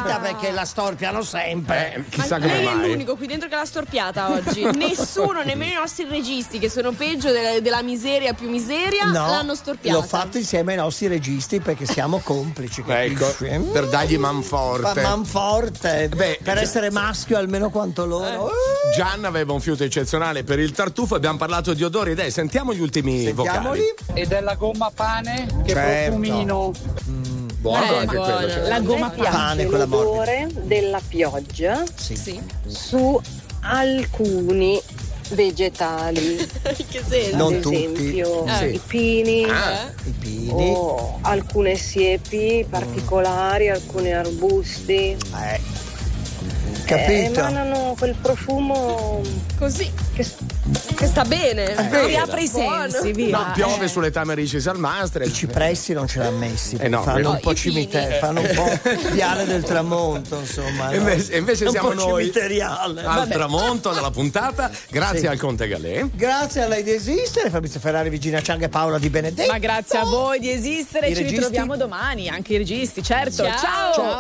finta perché la storpiano sempre. Chissà Ma come lei è mai. l'unico qui dentro che l'ha storpiata oggi. Nessuno, nemmeno i nostri registi, che sono peggio della miseria più miseria, l'hanno storpiata. L'ho fatto insieme ai nostri registi perché siamo complici. Ecco, capisci? per dargli manforte. Manforte. Beh, per essere maschio almeno quanto loro. Gianna aveva un fiuto eccezionale per il tartufo, abbiamo parlato di odori. Dai, sentiamo gli ultimi vocali. E della gomma pane, che Certo. profumino. Buono anche buona. quello. Certo. La gomma pane, quella l'odore della pioggia su alcuni vegetali. Che senso? Non Ad tutti. esempio Sì. i pini, I pini. o alcune siepi particolari, alcuni arbusti. Capito? Emanano quel profumo così che sta bene. Riapre i sensi, via. No, piove sulle tamarici salmastre. I cipressi non ce l'ha messi. no, fanno quello- un po' i pini. cimitero, fanno un po' Viale del Tramonto, insomma. E no? invece Un siamo po' noi cimiteriale. al Vabbè. tramonto della puntata. Grazie Sì. al Conte Galè. Grazie a lei di esistere, Fabrizio Ferrari, Virginia Ciang e Paola Di Benedetto. Ma grazie a voi di esistere, I ci registi? ritroviamo domani, anche i registi, certo. Ciao. Ciao.